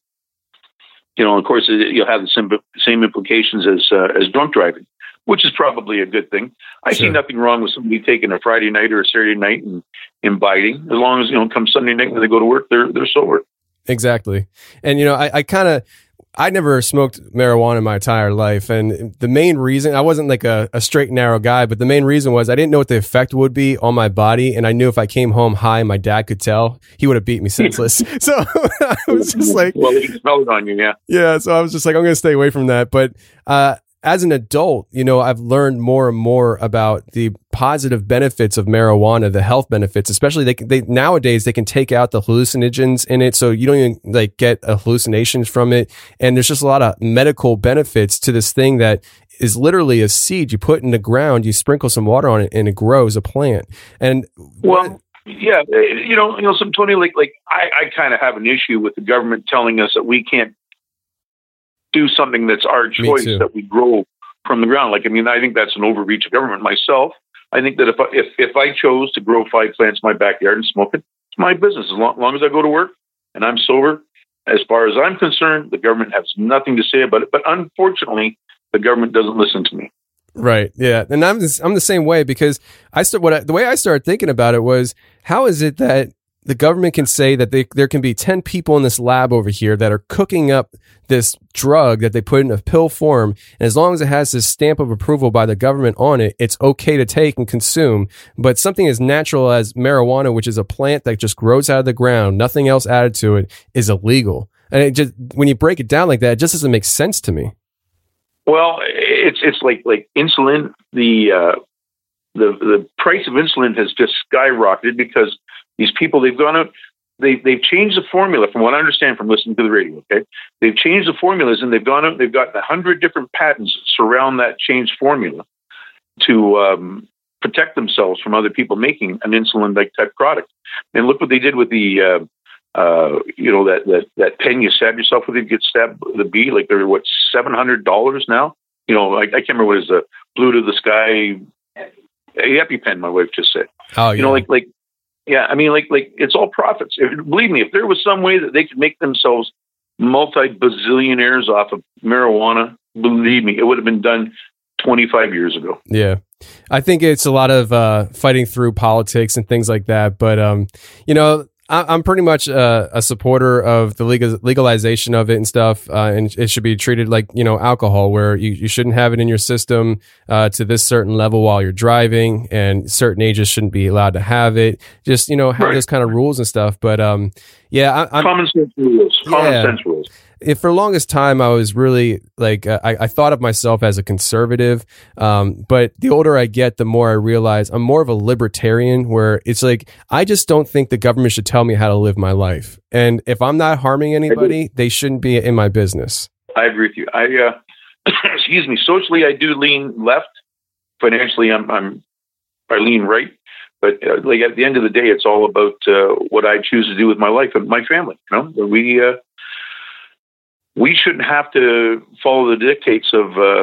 You know, of course, you'll have the same, same implications as uh, as drunk driving, which is probably a good thing. I sure. see nothing wrong with somebody taking a Friday night or a Saturday night and imbibing, as long as, you know, come Sunday night when they go to work, they're they're sober. Exactly. And, you know, I, I kind of, I never smoked marijuana in my entire life. And the main reason, I wasn't like a, a straight and narrow guy, but the main reason was I didn't know what the effect would be on my body. And I knew if I came home high, my dad could tell, he would have beat me senseless. So I was just like, well, he smelled it on you, yeah. Yeah. So I was just like, I'm going to stay away from that. But, uh, as an adult, you know, I've learned more and more about the positive benefits of marijuana, the health benefits, especially they, they nowadays they can take out the hallucinogens in it. So you don't even like get hallucinations from it. And there's just a lot of medical benefits to this thing that is literally a seed you put in the ground, you sprinkle some water on it and it grows a plant. And well, yeah, you know, you know, some Tony, like, like I, I kind of have an issue with the government telling us that we can't do something that's our choice that we grow from the ground. Like, I mean, I think that's an overreach of government myself. I think that if I, if, if I chose to grow five plants in my backyard and smoke it, it's my business. As long, long as I go to work and I'm sober, as far as I'm concerned, the government has nothing to say about it. But unfortunately, the government doesn't listen to me. Right. Yeah. And I'm just, I'm the same way, because I start, what I, the way I started thinking about it was, how is it that the government can say that they, there can be ten people in this lab over here that are cooking up this drug that they put in a pill form, and as long as it has this stamp of approval by the government on it, it's okay to take and consume. But something as natural as marijuana, which is a plant that just grows out of the ground, nothing else added to it, is illegal. And it just, when you break it down like that, it just doesn't make sense to me. Well, it's it's like like insulin. The uh, the the price of insulin has just skyrocketed because these people, they've gone out, they, they've changed the formula from what I understand from listening to the radio, okay? They've changed the formulas and they've gone out, they've got a hundred different patents surround that changed formula to um, protect themselves from other people making an insulin-like type product. And look what they did with the, uh, uh, you know, that, that, that pen you stab yourself with, you get stabbed with a bee, like they're, what, seven hundred dollars now? You know, I, I can't remember what is the blue to the sky, EpiPen, my wife just said. Oh, yeah. You know, like, like, Yeah, I mean, like, like it's all profits. If, believe me, if there was some way that they could make themselves multi-bazillionaires off of marijuana, believe me, it would have been done twenty-five years ago. Yeah. I think it's a lot of uh, fighting through politics and things like that. But, um, you know, I'm pretty much a, a supporter of the legal, legalization of it and stuff. Uh, and it should be treated like, you know, alcohol, where you, you shouldn't have it in your system uh, to this certain level while you're driving, and certain ages shouldn't be allowed to have it. Just, you know, have right. those kind of rules and stuff. But um, yeah, I, I'm, common sense rules. Common yeah. sense rules. If for the longest time, I was really like, uh, I, I thought of myself as a conservative. Um, but the older I get, the more I realize I'm more of a libertarian, where it's like, I just don't think the government should tell me how to live my life. And if I'm not harming anybody, they shouldn't be in my business. I agree with you. I, uh, excuse me, socially, I do lean left. Financially, I'm, I'm, I lean right. But uh, like at the end of the day, it's all about uh, what I choose to do with my life and my family. You know, we uh, we shouldn't have to follow the dictates of uh,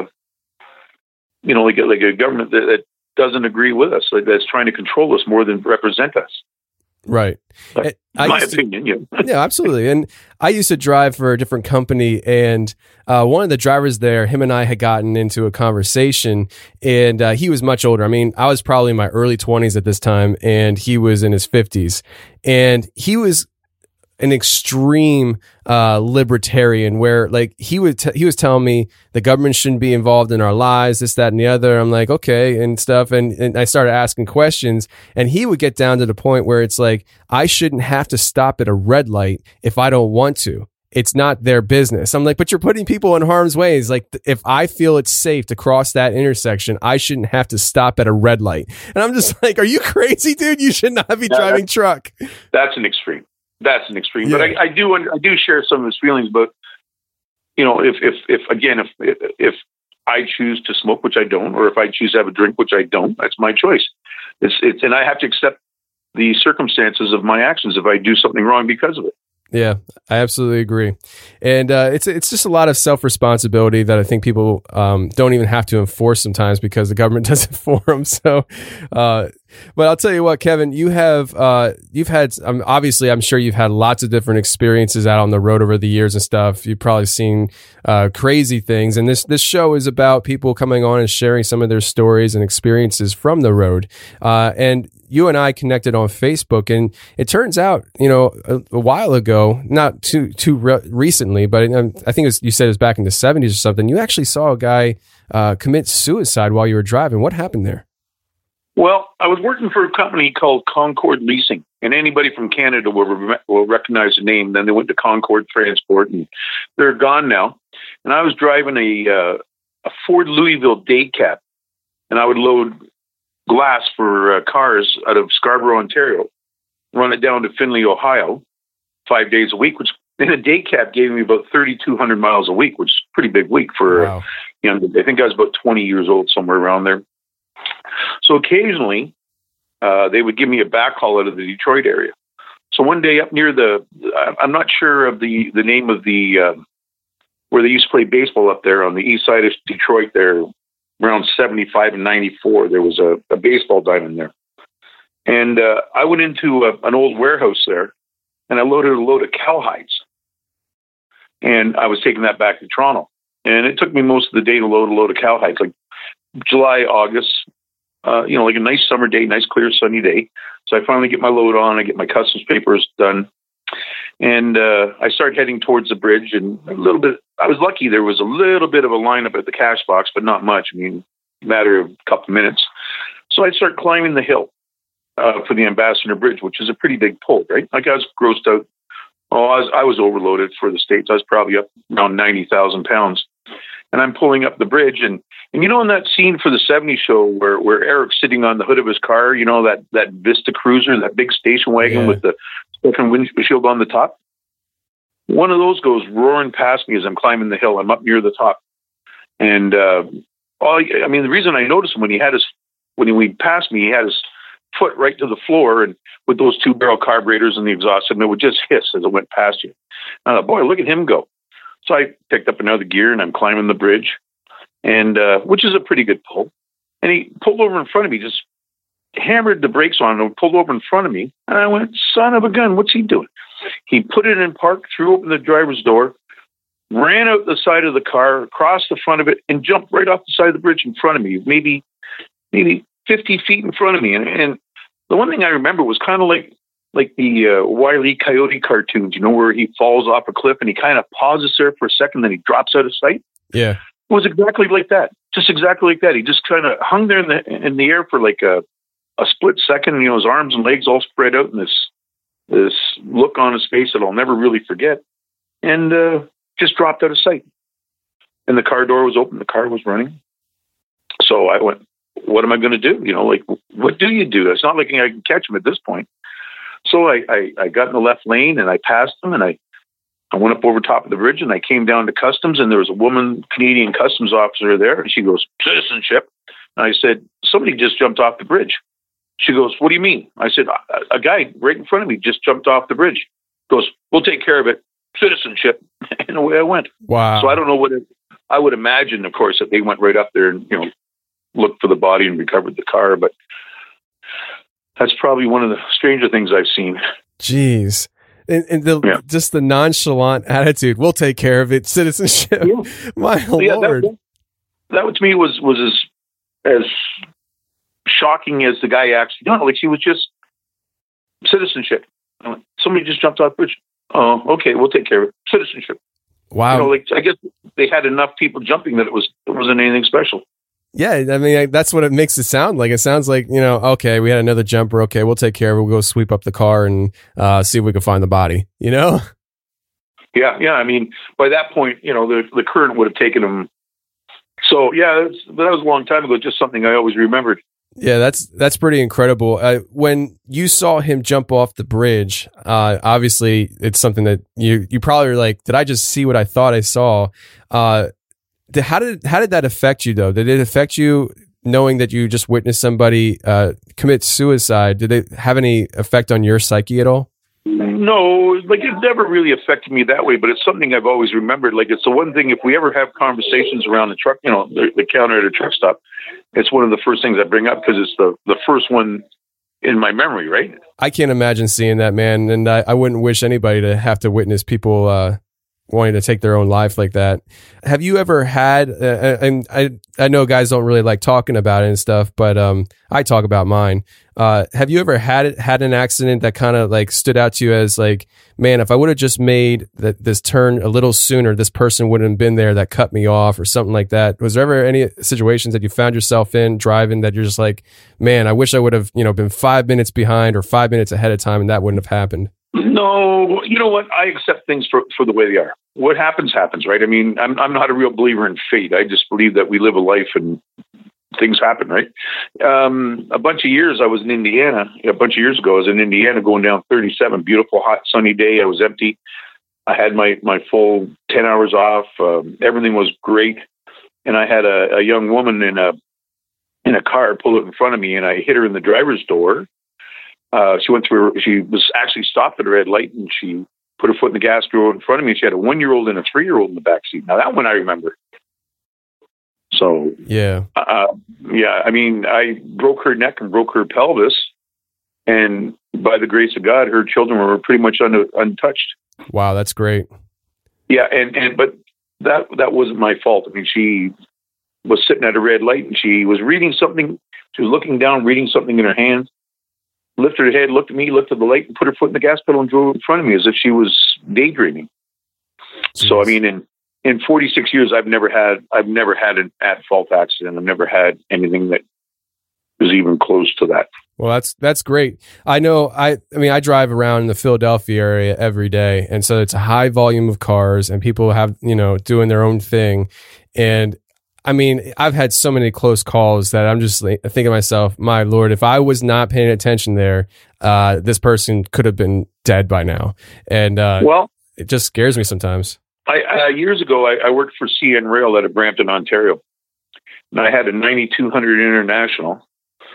you know, like like a government that, that doesn't agree with us, like that's trying to control us more than represent us. Right. That's I my used to- opinion. Yeah. Yeah, absolutely. And I used to drive for a different company, and uh, one of the drivers there, him and I had gotten into a conversation, and uh, he was much older. I mean, I was probably in my early twenties at this time, and he was in his fifties. And he was an extreme uh, libertarian, where like he would t- he was telling me the government shouldn't be involved in our lives, this, that, and the other. I'm like, okay, and stuff. And, and I started asking questions, and he would get down to the point where it's like, I shouldn't have to stop at a red light if I don't want to. It's not their business. I'm like, but you're putting people in harm's ways. Like, if I feel it's safe to cross that intersection, I shouldn't have to stop at a red light. And I'm just like, are you crazy, dude? You should not be Yeah, driving truck. That's an extreme. That's an extreme. Yeah. But I, I do I do share some of his feelings. But you know, if if if again, if if I choose to smoke, which I don't, or if I choose to have a drink, which I don't, that's my choice. It's it's and I have to accept the circumstances of my actions if I do something wrong because of it. Yeah, I absolutely agree. And uh, it's it's just a lot of self-responsibility that I think people um, don't even have to enforce sometimes because the government does it for them. So, uh, but I'll tell you what, Kevin, you have, uh, you've had, um, obviously, I'm sure you've had lots of different experiences out on the road over the years and stuff. You've probably seen uh, crazy things. And this, this show is about people coming on and sharing some of their stories and experiences from the road. Uh, and you and I connected on Facebook, and it turns out, you know, a, a while ago, not too too re- recently, but um, I think it was, you said it was back in the seventies or something. You actually saw a guy uh, commit suicide while you were driving. What happened there? Well, I was working for a company called Concord Leasing, and anybody from Canada will, re- will recognize the name. Then they went to Concord Transport, and they're gone now. And I was driving a uh, a Ford Louisville day cab, and I would load glass for uh, cars out of Scarborough, Ontario, run it down to Findlay, Ohio, five days a week, which in a day cab gave me about thirty-two hundred miles a week, which is a pretty big week for, Wow. you know, I think I was about twenty years old, somewhere around there. So occasionally, uh, they would give me a backhaul out of the Detroit area. So one day up near the, I'm not sure of the, the name of the, uh, where they used to play baseball up there on the east side of Detroit there, around seventy-five and ninety-four, there was a, a baseball diamond there. And uh, I went into a, an old warehouse there, and I loaded a load of cowhides. And I was taking that back to Toronto. And it took me most of the day to load a load of cowhides, like July, August, uh, you know, like a nice summer day, nice clear sunny day. So I finally get my load on, I get my customs papers done. And uh, I start heading towards the bridge, and a little bit, I was lucky there was a little bit of a lineup at the cash box, but not much. I mean, matter of a couple of minutes. So I start climbing the hill uh, for the Ambassador Bridge, which is a pretty big pull, right? Like I was grossed out. Oh, I was, I was overloaded for the States. I was probably up around ninety thousand pounds. And I'm pulling up the bridge. And, and you know, in that scene for the seventies show where, where Eric's sitting on the hood of his car, you know, that, that Vista Cruiser, that big station wagon Yeah. with the second windshield on the top? One of those goes roaring past me as I'm climbing the hill. I'm up near the top. And, uh, all, I mean, the reason I noticed him when he had his, when he went past me, he had his foot right to the floor, and with those two barrel carburetors and the exhaust, and it would just hiss as it went past you. And I thought, boy, look at him go. So I picked up another gear, and I'm climbing the bridge, and uh, which is a pretty good pull. And he pulled over in front of me, just hammered the brakes on and pulled over in front of me. And I went, son of a gun, what's he doing? He put it in park, threw open the driver's door, ran out the side of the car, across the front of it, and jumped right off the side of the bridge in front of me, maybe maybe fifty feet in front of me. And, and the one thing I remember was kind of like like the uh, Wile E. Coyote cartoons, you know, where he falls off a cliff and he kind of pauses there for a second, then he drops out of sight. Yeah. It was exactly like that. Just exactly like that. He just kind of hung there in the in the air for like a, a split second, and, you know, his arms and legs all spread out, and this this look on his face that I'll never really forget, and uh, just dropped out of sight. And the car door was open. The car was running. So I went, what am I going to do? You know, like, what do you do? It's not like I can catch him at this point. So I, I, I got in the left lane, and I passed him, and I, I went up over top of the bridge, and I came down to customs, and there was a woman, Canadian customs officer there, and she goes, citizenship. And I said, somebody just jumped off the bridge. She goes, what do you mean? I said, a, a guy right in front of me just jumped off the bridge. Goes, we'll take care of it. Citizenship. And away I went. Wow. So I don't know what it, I would imagine, of course, that they went right up there and, you know, looked for the body and recovered the car. But that's probably one of the stranger things I've seen. Jeez. And, and the, yeah. just the nonchalant attitude. We'll take care of it. Citizenship. Yeah. My so yeah, Lord. That, that to me was, was as, as shocking as the guy actually done. Like, she was just citizenship. Somebody just jumped off the bridge. Oh, okay, we'll take care of it. Citizenship. Wow. You know, like, I guess they had enough people jumping that it was it wasn't anything special. Yeah, I mean, I, that's what it makes it sound like. It sounds like, you know, okay, we had another jumper. Okay, we'll take care of it. We'll go sweep up the car and uh, see if we can find the body, you know? Yeah, yeah. I mean, by that point, you know, the, the current would have taken them. So, yeah, that was, that was a long time ago. Just something I always remembered. Yeah, that's that's pretty incredible. Uh, when you saw him jump off the bridge, uh, obviously it's something that you you probably were like, did I just see what I thought I saw? Uh, did, how did how did that affect you though? Did it affect you knowing that you just witnessed somebody uh, commit suicide? Did it have any effect on your psyche at all? No, like, it never really affected me that way, but it's something I've always remembered. Like, it's the one thing, if we ever have conversations around the truck, you know, the, the counter at a truck stop, it's one of the first things I bring up because it's the, the first one in my memory, right? I can't imagine seeing that, man. And I, I wouldn't wish anybody to have to witness people uh, wanting to take their own life like that. Have you ever had, uh, and I, I know guys don't really like talking about it and stuff, but um, I talk about mine. Uh, have you ever had it, had an accident that kind of like stood out to you as like, man, if I would have just made that this turn a little sooner, this person wouldn't have been there that cut me off or something like that? Was there ever any situations that you found yourself in driving that you're just like, man, I wish I would have, you know, been five minutes behind or five minutes ahead of time and that wouldn't have happened? No, you know what? I accept things for, for the way they are. What happens, happens, right? I mean, I'm I'm not a real believer in fate. I just believe that we live a life and things happen, right? Um, a bunch of years I was in Indiana. A bunch of years ago, I was in Indiana going down thirty-seven. Beautiful, hot, sunny day. I was empty. I had my, my full ten hours off. Um, everything was great. And I had a, a young woman in a in a car pull up in front of me, and I hit her in the driver's door. Uh, she went through. She was actually stopped at a red light, and she put her foot in the gas door in front of me. She had a one-year-old and a three-year-old in the back seat. Now that one I remember. So yeah, uh, yeah. I mean, I broke her neck and broke her pelvis, and by the grace of God, her children were pretty much un- untouched. Wow, that's great. Yeah, and and but that that wasn't my fault. I mean, she was sitting at a red light, and she was reading something. She was looking down, reading something in her hand. Lifted her head, looked at me, looked at the light, and put her foot in the gas pedal and drove in front of me as if she was daydreaming. Jeez. So, I mean, in, in forty-six years, I've never had I've never had an at-fault accident. I've never had anything that was even close to that. Well, that's that's great. I know. I I mean, I drive around in the Philadelphia area every day, and so it's a high volume of cars, and people have, you know, doing their own thing, and I mean, I've had so many close calls that I'm just like, thinking to myself, my Lord, if I was not paying attention there, uh, this person could have been dead by now. And uh, well, it just scares me sometimes. I, uh, years ago, I, I worked for C N Rail out of Brampton, Ontario. And I had a ninety-two hundred International.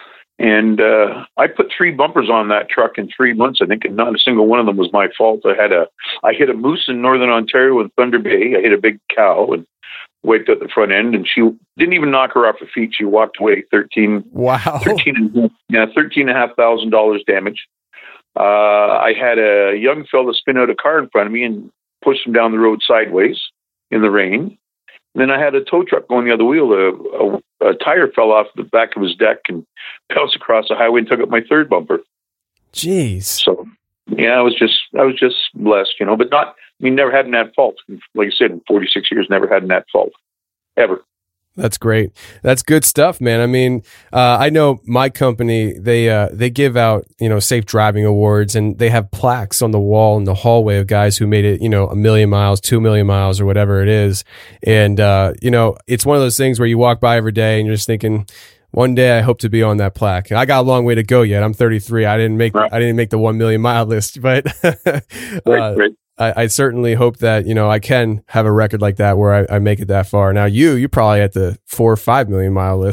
And uh, I put three bumpers on that truck in three months, I think, and not a single one of them was my fault. I had a, I hit a moose in Northern Ontario in Thunder Bay. I hit a big cow and wiped out the front end, and she didn't even knock her off her feet. She walked away. Thirteen, wow, thirteen, yeah, thirteen and a half thousand dollars damage. Uh, I had a young fella spin out a car in front of me and push him down the road sideways in the rain. And then I had a tow truck going the other wheel. A, a, a tire fell off the back of his deck and bounced across the highway and took up my third bumper. Jeez. So yeah, I was just I was just blessed, you know, but not. I mean, never had an at fault. Like I said, in forty-six years, never had an at fault, ever. That's great. That's good stuff, man. I mean, uh, I know my company, they uh, they give out, you know, safe driving awards, and they have plaques on the wall in the hallway of guys who made it, you know, a million miles, two million miles, or whatever it is. And, uh, you know, it's one of those things where you walk by every day and you're just thinking, one day I hope to be on that plaque. I got a long way to go yet. I'm thirty-three. I didn't make right. I didn't make the one million mile list, but uh, right, right. I, I certainly hope that, you know, I can have a record like that where I, I make it that far. Now, you, you're probably at the four or five million mile list.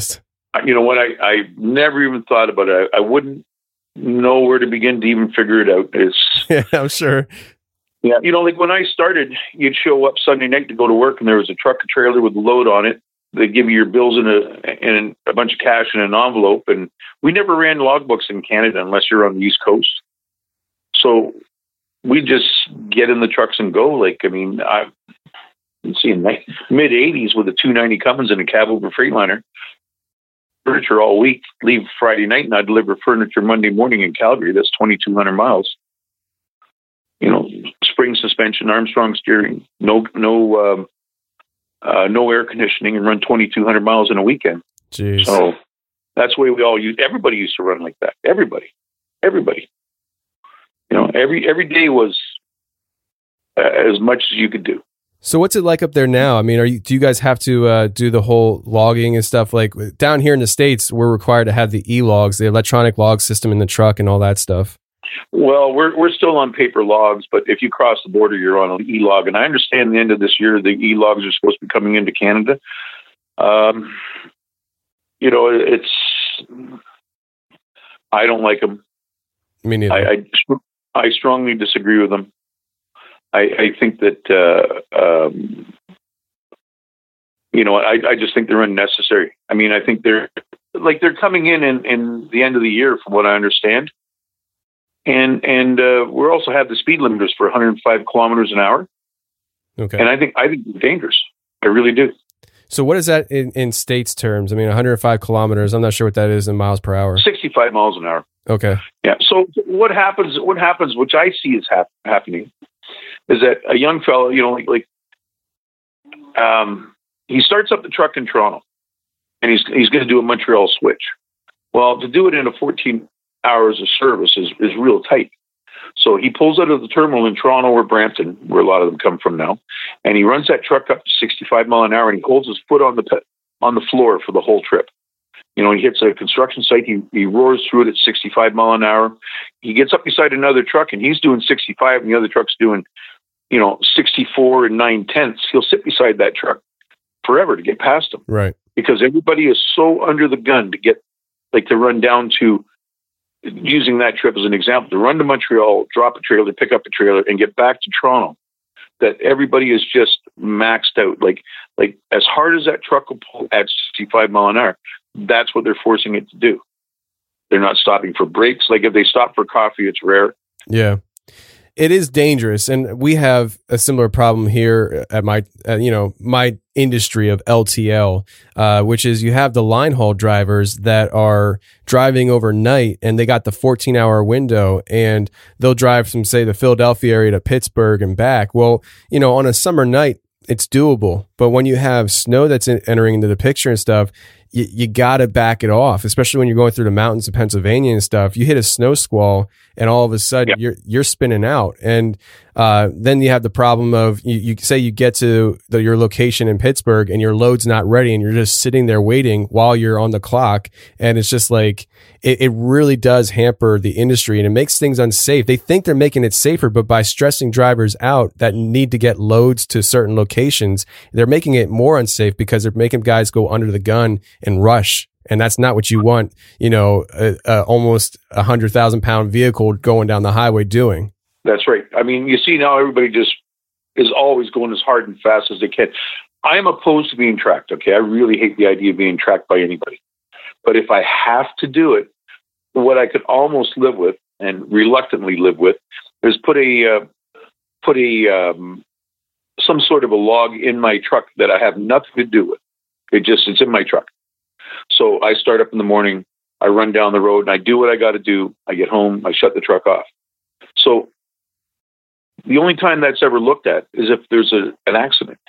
You know what? I, I never even thought about it. I, I wouldn't know where to begin to even figure it out. It's, Yeah, I'm sure. yeah, you know, like when I started, you'd show up Sunday night to go to work, and there was a truck and trailer with a load on it. They'd give you your bills in a in a bunch of cash in an envelope, and we never ran logbooks in Canada unless you're on the East Coast. So we just get in the trucks and go. Like, I mean, I've been seeing mid eighties with a two ninety Cummins and a cab over Freightliner. Furniture all week, leave Friday night, and I deliver furniture Monday morning in Calgary. That's twenty-two hundred miles. You know, spring suspension, Armstrong steering, no no um, uh, no air conditioning, and run twenty-two hundred miles in a weekend. Jeez. So that's the way we all use. Everybody used to run like that. Everybody, everybody. You know, every every day was uh, as much as you could do. So what's it like up there now? I mean, are you, do you guys have to uh, do the whole logging and stuff? Like down here in the States, we're required to have the e-logs, the electronic log system in the truck and all that stuff. Well, we're we're still on paper logs, but if you cross the border, you're on an e-log. And I understand the end of this year, the e-logs are supposed to be coming into Canada. Um, you know, it's, I don't like them. Me neither. I, I, I strongly disagree with them. I, I think that, uh, um, you know, I, I just think they're unnecessary. I mean, I think they're like, they're coming in, in in the end of the year, from what I understand. And, and, uh, we also have the speed limiters for one hundred five kilometers an hour. Okay. And I think, I think they're dangerous. I really do. So what is that in, in States terms? I mean, one hundred five kilometers, I'm not sure what that is in miles per hour. sixty-five miles an hour. Okay. Yeah. So what happens, what happens, which I see is hap- happening, is that a young fellow, you know, like, like um, he starts up the truck in Toronto, and he's he's going to do a Montreal switch. Well, to do it in a fourteen hours of service is, is real tight. So he pulls out of the terminal in Toronto or Brampton, where a lot of them come from now, and he runs that truck up to sixty-five mile an hour, and he holds his foot on the pe- on the floor for the whole trip. You know, he hits a construction site, he, he roars through it at sixty-five mile an hour. He gets up beside another truck, and he's doing sixty-five, and the other truck's doing, you know, sixty-four and nine tenths. He'll sit beside that truck forever to get past him. Right. Because everybody is so under the gun to get, like, to run down to, using that trip as an example, to run to Montreal, drop a trailer, pick up a trailer, and get back to Toronto, that everybody is just maxed out. Like, like as hard as that truck will pull at sixty-five mile an hour, that's what they're forcing it to do. They're not stopping for breaks. Like, if they stop for coffee, it's rare. Yeah. It is dangerous, and we have a similar problem here at my, at, you know, my industry of L T L, uh, which is you have the line haul drivers that are driving overnight, and they got the fourteen hour window, and they'll drive from, say, the Philadelphia area to Pittsburgh and back. Well, you know, on a summer night, it's doable, but when you have snow that's in, entering into the picture and stuff, you, you got to back it off, especially when you're going through the mountains of Pennsylvania and stuff. You hit a snow squall, and all of a sudden yep. you're you're spinning out, and uh, then you have the problem of you, you say you get to the, your location in Pittsburgh, and your load's not ready, and you're just sitting there waiting while you're on the clock, and it's just like it, it really does hamper the industry, and it makes things unsafe. They think they're making it safer, but by stressing drivers out that need to get loads to certain locations, they're making it more unsafe because they're making guys go under the gun and rush. And that's not what you want, you know, a, a almost a hundred thousand pound vehicle going down the highway doing. That's right. I mean, you see now everybody just is always going as hard and fast as they can. I am opposed to being tracked. Okay. I really hate the idea of being tracked by anybody, but if I have to do it, what I could almost live with and reluctantly live with is put a, uh, put a, um, some sort of a log in my truck that I have nothing to do with. It just, it's in my truck. So I start up in the morning, I run down the road, and I do what I got to do. I get home, I shut the truck off. So the only time that's ever looked at is if there's a, an accident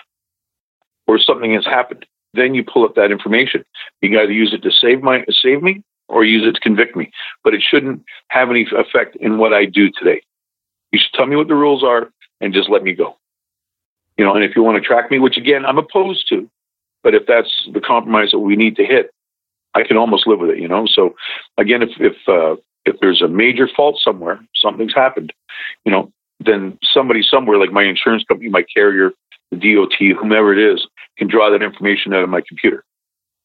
or something has happened. Then you pull up that information. You got to use it to save my save me or use it to convict me. But it shouldn't have any effect in what I do today. You should tell me what the rules are and just let me go. You know, and if you want to track me, which again I'm opposed to, but if that's the compromise that we need to hit, I can almost live with it, you know? So again, if, if, uh, if there's a major fault somewhere, something's happened, you know, then somebody somewhere, like my insurance company, my carrier, the D O T, whomever it is, can draw that information out of my computer.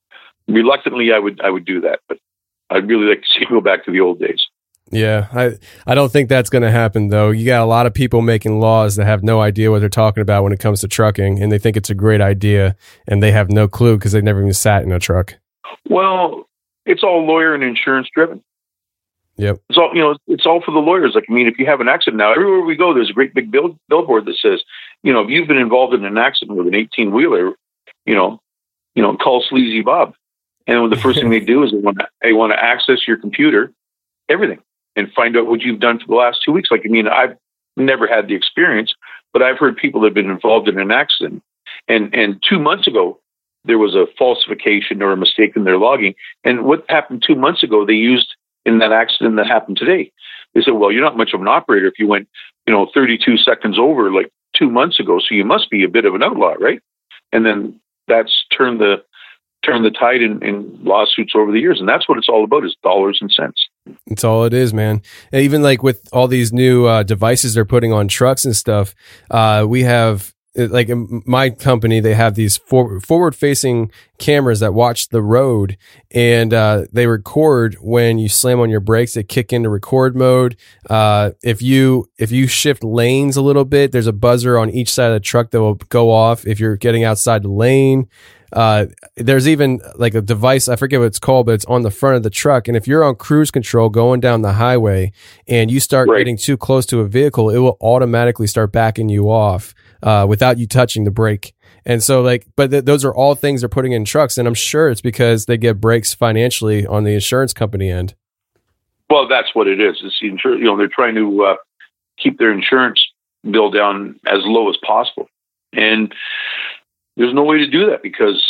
reluctantly, I would I would do that, but I'd really like to see go back to the old days. Yeah, I I don't think that's going to happen, though. You got a lot of people making laws that have no idea what they're talking about when it comes to trucking, and they think it's a great idea, and they have no clue because they've never even sat in a truck. Well, it's all lawyer and insurance driven. Yep. It's all, you know, it's all for the lawyers. Like, I mean, if you have an accident now, everywhere we go, there's a great big bill, billboard that says, you know, if you've been involved in an accident with an eighteen wheeler, you know, you know, call Sleazy Bob. And the first thing they do is they want to, they want to access your computer, everything, and find out what you've done for the last two weeks. Like, I mean, I've never had the experience, but I've heard people that have been involved in an accident. And, and two months ago, there was a falsification or a mistake in their logging. And what happened two months ago, they used in that accident that happened today. They said, well, you're not much of an operator if you went, you know, thirty-two seconds over like two months ago. So you must be a bit of an outlaw, right? And then that's turned the, turned the tide in, in lawsuits over the years. And that's what it's all about, is dollars and cents. It's all it is, man. And even like with all these new uh, devices they're putting on trucks and stuff, uh, we have, like in my company, they have these for, forward-facing cameras that watch the road, and uh, they record when you slam on your brakes. They kick into record mode. Uh, if you if you shift lanes a little bit, there's a buzzer on each side of the truck that will go off if you're getting outside the lane. Uh, there's even like a device, I forget what it's called, but it's on the front of the truck. And if you're on cruise control going down the highway and you start right. getting too close to a vehicle, it will automatically start backing you off, uh, without you touching the brake. And so like, but th- those are all things they're putting in trucks. And I'm sure it's because they get breaks financially on the insurance company end. Well, that's what it is. It's the insur- you know, they're trying to uh, keep their insurance bill down as low as possible. And there's no way to do that because,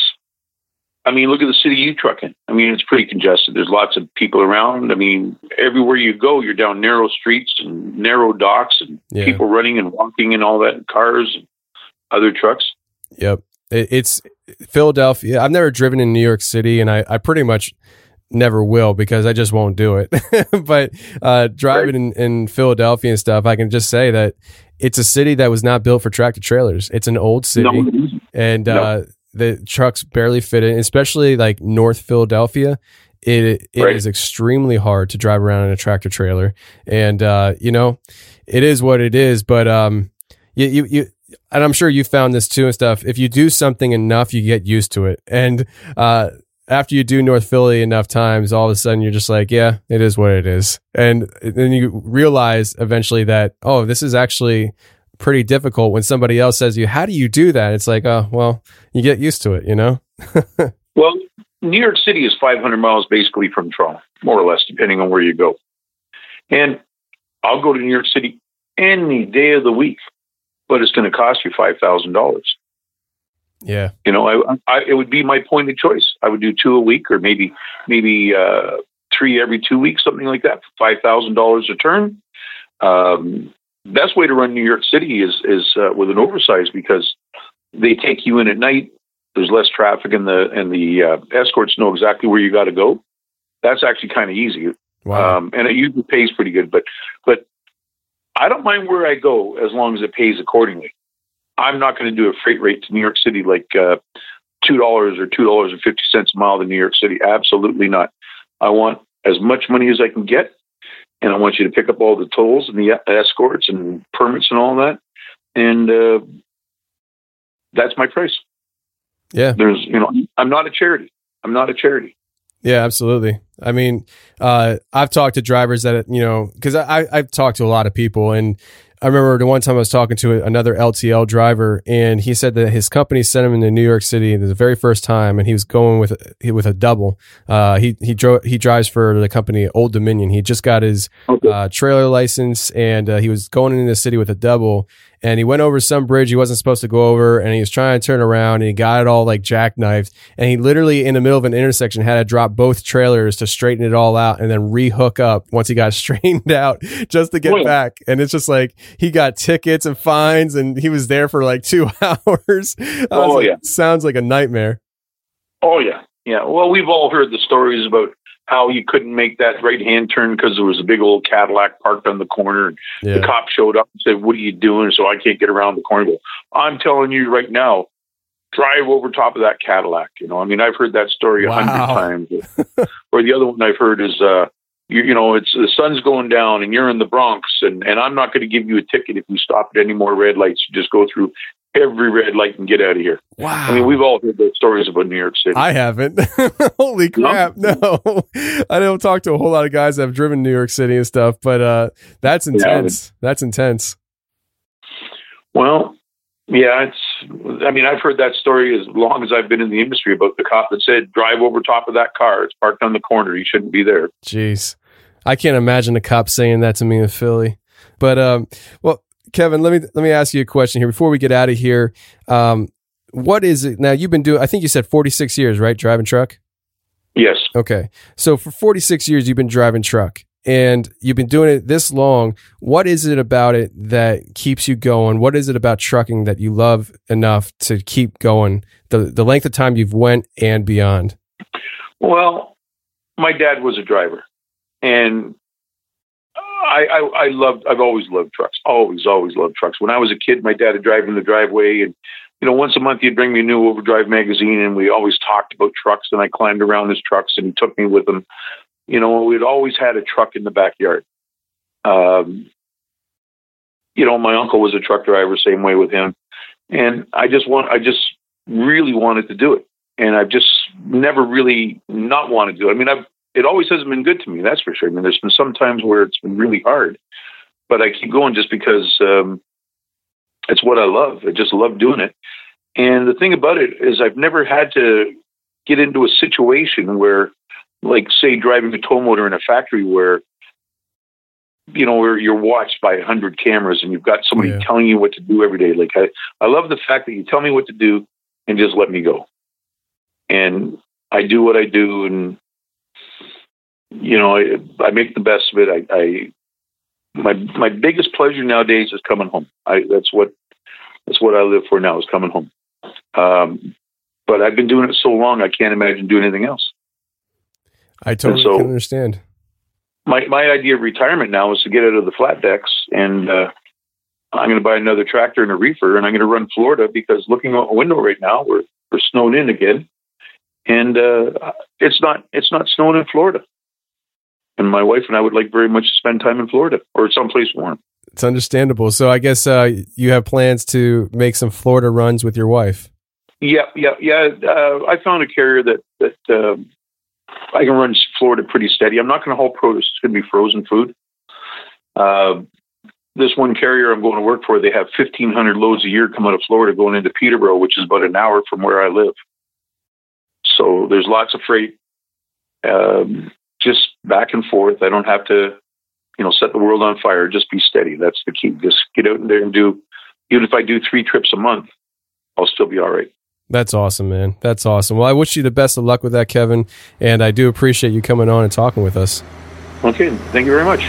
I mean, look at the city you truck in. I mean, it's pretty congested. There's lots of people around. I mean, everywhere you go, you're down narrow streets and narrow docks and yeah. people running and walking and all that, and cars and other trucks. Yep. It, it's Philadelphia. I've never driven in New York City, and I, I pretty much never will because I just won't do it. But uh, driving in, in Philadelphia and stuff, I can just say that it's a city that was not built for tractor trailers. It's an old city, No. and No. uh, the trucks barely fit in, especially like North Philadelphia. It it Right. is extremely hard to drive around in a tractor trailer, and uh, you know, it is what it is. But um, you you you. And I'm sure you found this too and stuff. If you do something enough, you get used to it. And uh, after you do North Philly enough times, all of a sudden you're just like, yeah, it is what it is. And then you realize eventually that, oh, this is actually pretty difficult. When somebody else says to you, how do you do that? It's like, oh, well, you get used to it, you know? Well, New York City is five hundred miles basically from Toronto, more or less, depending on where you go. And I'll go to New York City any day of the week, but it's going to cost you five thousand dollars. Yeah. You know, I, I, it would be my point of choice. I would do two a week or maybe, maybe uh, three every two weeks, something like that, for five thousand dollars a turn. Um, best way to run New York City is, is uh, with an oversize, because they take you in at night. There's less traffic, and the, and the uh, escorts know exactly where you got to go. That's actually kind of easy. Wow. Um, and it usually pays pretty good, but, but I don't mind where I go as long as it pays accordingly. I'm not going to do a freight rate to New York City like uh, two dollars or two dollars and fifty cents a mile to New York City. Absolutely not. I want as much money as I can get, and I want you to pick up all the tolls and the escorts and permits and all that, and uh, that's my price. Yeah. There's, you know, I'm not a charity. I'm not a charity. Yeah, absolutely. I mean, uh, I've talked to drivers that, you know, because I, I've talked to a lot of people, and I remember the one time I was talking to another L T L driver, and he said that his company sent him into New York City the very first time, and he was going with with a double. Uh, he he drove he drives for the company Old Dominion. He just got his Okay. uh, trailer license, and uh, he was going into the city with a double. And he went over some bridge he wasn't supposed to go over, and he was trying to turn around, and he got it all like jackknifed. And he literally, in the middle of an intersection, had to drop both trailers to straighten it all out and then re-hook up once he got straightened out just to get Oh, yeah. back. And it's just like he got tickets and fines, and he was there for like two hours. I was Oh, like, yeah. sounds like a nightmare. Oh, yeah. Yeah. Well, we've all heard the stories about how you couldn't make that right-hand turn because there was a big old Cadillac parked on the corner. And Yeah. the cop showed up and said, what are you doing? So I can't get around the corner. Well, I'm telling you right now, drive over top of that Cadillac. You know, I mean, I've heard that story a Wow. hundred times. Or the other one I've heard is, uh, you, you know, it's the sun's going down and you're in the Bronx, and, and I'm not going to give you a ticket if you stop at any more red lights. You just go through every red light and get out of here. Wow. I mean, we've all heard those stories about New York City. I haven't. Holy crap. No. no. I don't talk to a whole lot of guys that have driven New York City and stuff, but uh, that's intense. Yeah. That's intense. Well, yeah, it's, I mean, I've heard that story as long as I've been in the industry about the cop that said, drive over top of that car. It's parked on the corner. You shouldn't be there. Jeez. I can't imagine a cop saying that to me in Philly. But, um, well, Kevin, let me, let me ask you a question here before we get out of here. Um, what is it now? You've been doing, I think you said forty-six years, right? Driving truck? Yes. Okay. So for forty-six years, you've been driving truck. And you've been doing it this long. What is it about it that keeps you going? What is it about trucking that you love enough to keep going the the length of time you've went and beyond? Well, my dad was a driver, and I, I, I loved. I've always loved trucks. Always, always loved trucks. When I was a kid, my dad would drive in the driveway, and you know, once a month he'd bring me a new Overdrive magazine, and we always talked about trucks. And I climbed around his trucks, and he took me with him. You know, we'd always had a truck in the backyard. Um, you know, my uncle was a truck driver, same way with him. And I just want, I just really wanted to do it. And I've just never really not wanted to do it. I mean, I've, it always hasn't been good to me. That's for sure. I mean, there's been some times where it's been really hard, but I keep going just because, um, it's what I love. I just love doing it. And the thing about it is I've never had to get into a situation where, like, say, driving a tow motor in a factory where, you know, where you're watched by a hundred cameras and you've got somebody Yeah. telling you what to do every day. Like, I, I love the fact that you tell me what to do and just let me go. And I do what I do. And, you know, I, I make the best of it. I, I, my, my biggest pleasure nowadays is coming home. I, that's what, that's what I live for now, is coming home. Um, but I've been doing it so long, I can't imagine doing anything else. I totally so, can understand. My my idea of retirement now is to get out of the flat decks, and uh, I'm going to buy another tractor and a reefer, and I'm going to run Florida, because looking out a window right now, we're we're snowed in again, and uh, it's not it's not snowing in Florida. And my wife and I would like very much to spend time in Florida or someplace warm. It's understandable. So I guess uh, you have plans to make some Florida runs with your wife. Yeah, yeah, yeah. Uh, I found a carrier that that. Um, I can run Florida pretty steady. I'm not going to haul produce. It's going to be frozen food. Uh, this one carrier I'm going to work for, they have fifteen hundred loads a year come out of Florida going into Peterborough, which is about an hour from where I live. So there's lots of freight, um, just back and forth. I don't have to, you know, set the world on fire. Just be steady. That's the key. Just get out there and do, even if I do three trips a month, I'll still be all right. That's awesome, man. That's awesome. Well, I wish you the best of luck with that, Kevin. And I do appreciate you coming on and talking with us. Okay. Thank you very much.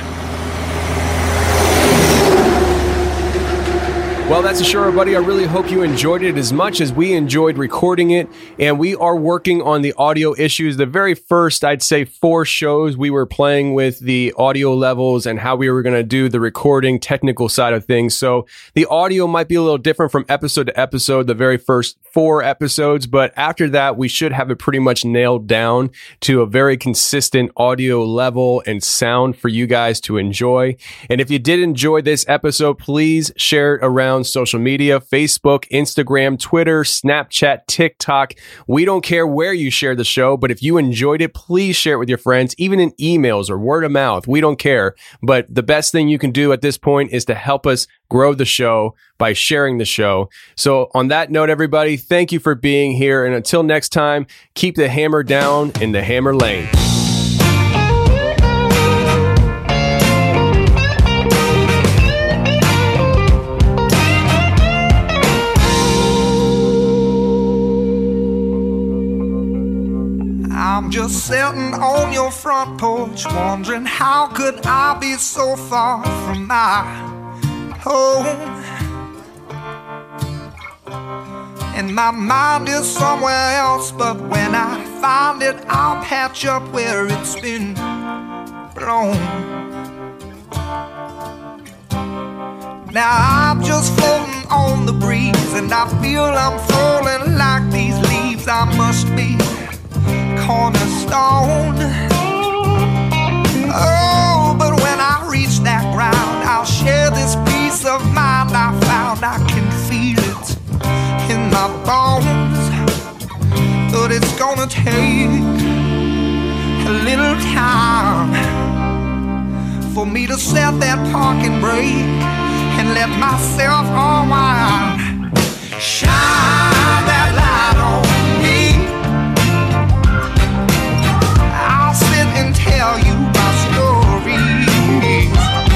Well, that's a show, everybody. I really hope you enjoyed it as much as we enjoyed recording it. And we are working on the audio issues. The very first, I'd say, four shows, we were playing with the audio levels and how we were going to do the recording technical side of things. So the audio might be a little different from episode to episode, the very first four episodes. But after that, we should have it pretty much nailed down to a very consistent audio level and sound for you guys to enjoy. And if you did enjoy this episode, please share it around social media, Facebook, Instagram, Twitter, Snapchat, TikTok. We don't care where you share the show, but if you enjoyed it, please share it with your friends, even in emails or word of mouth. We don't care. But the best thing you can do at this point is to help us grow the show by sharing the show. So on that note, everybody, thank you for being here. And until next time, keep the hammer down in the hammer lane. I'm just sitting on your front porch, wondering how could I be so far from my home. And my mind is somewhere else, but when I find it, I'll patch up where it's been blown. Now I'm just floating on the breeze, and I feel I'm falling like these leaves. I must be cornerstone. Oh, but when I reach that ground, I'll share this peace of mind I found. I can feel it in my bones, but it's gonna take a little time for me to set that parking brake and let myself unwind. Shine that light on me. I'll sit and tell you my stories.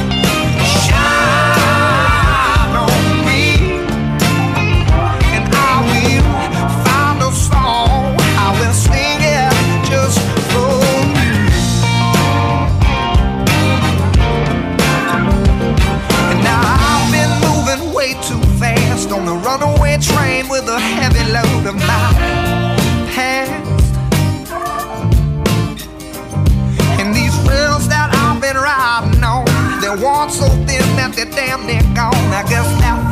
Shine on me, and I will find a song. I will sing it just for you. And now I've been moving way too fast on the runaway train with a heavy load of my past. And these rails that I've been riding on, they're worn so thin that they're damn near gone. I guess that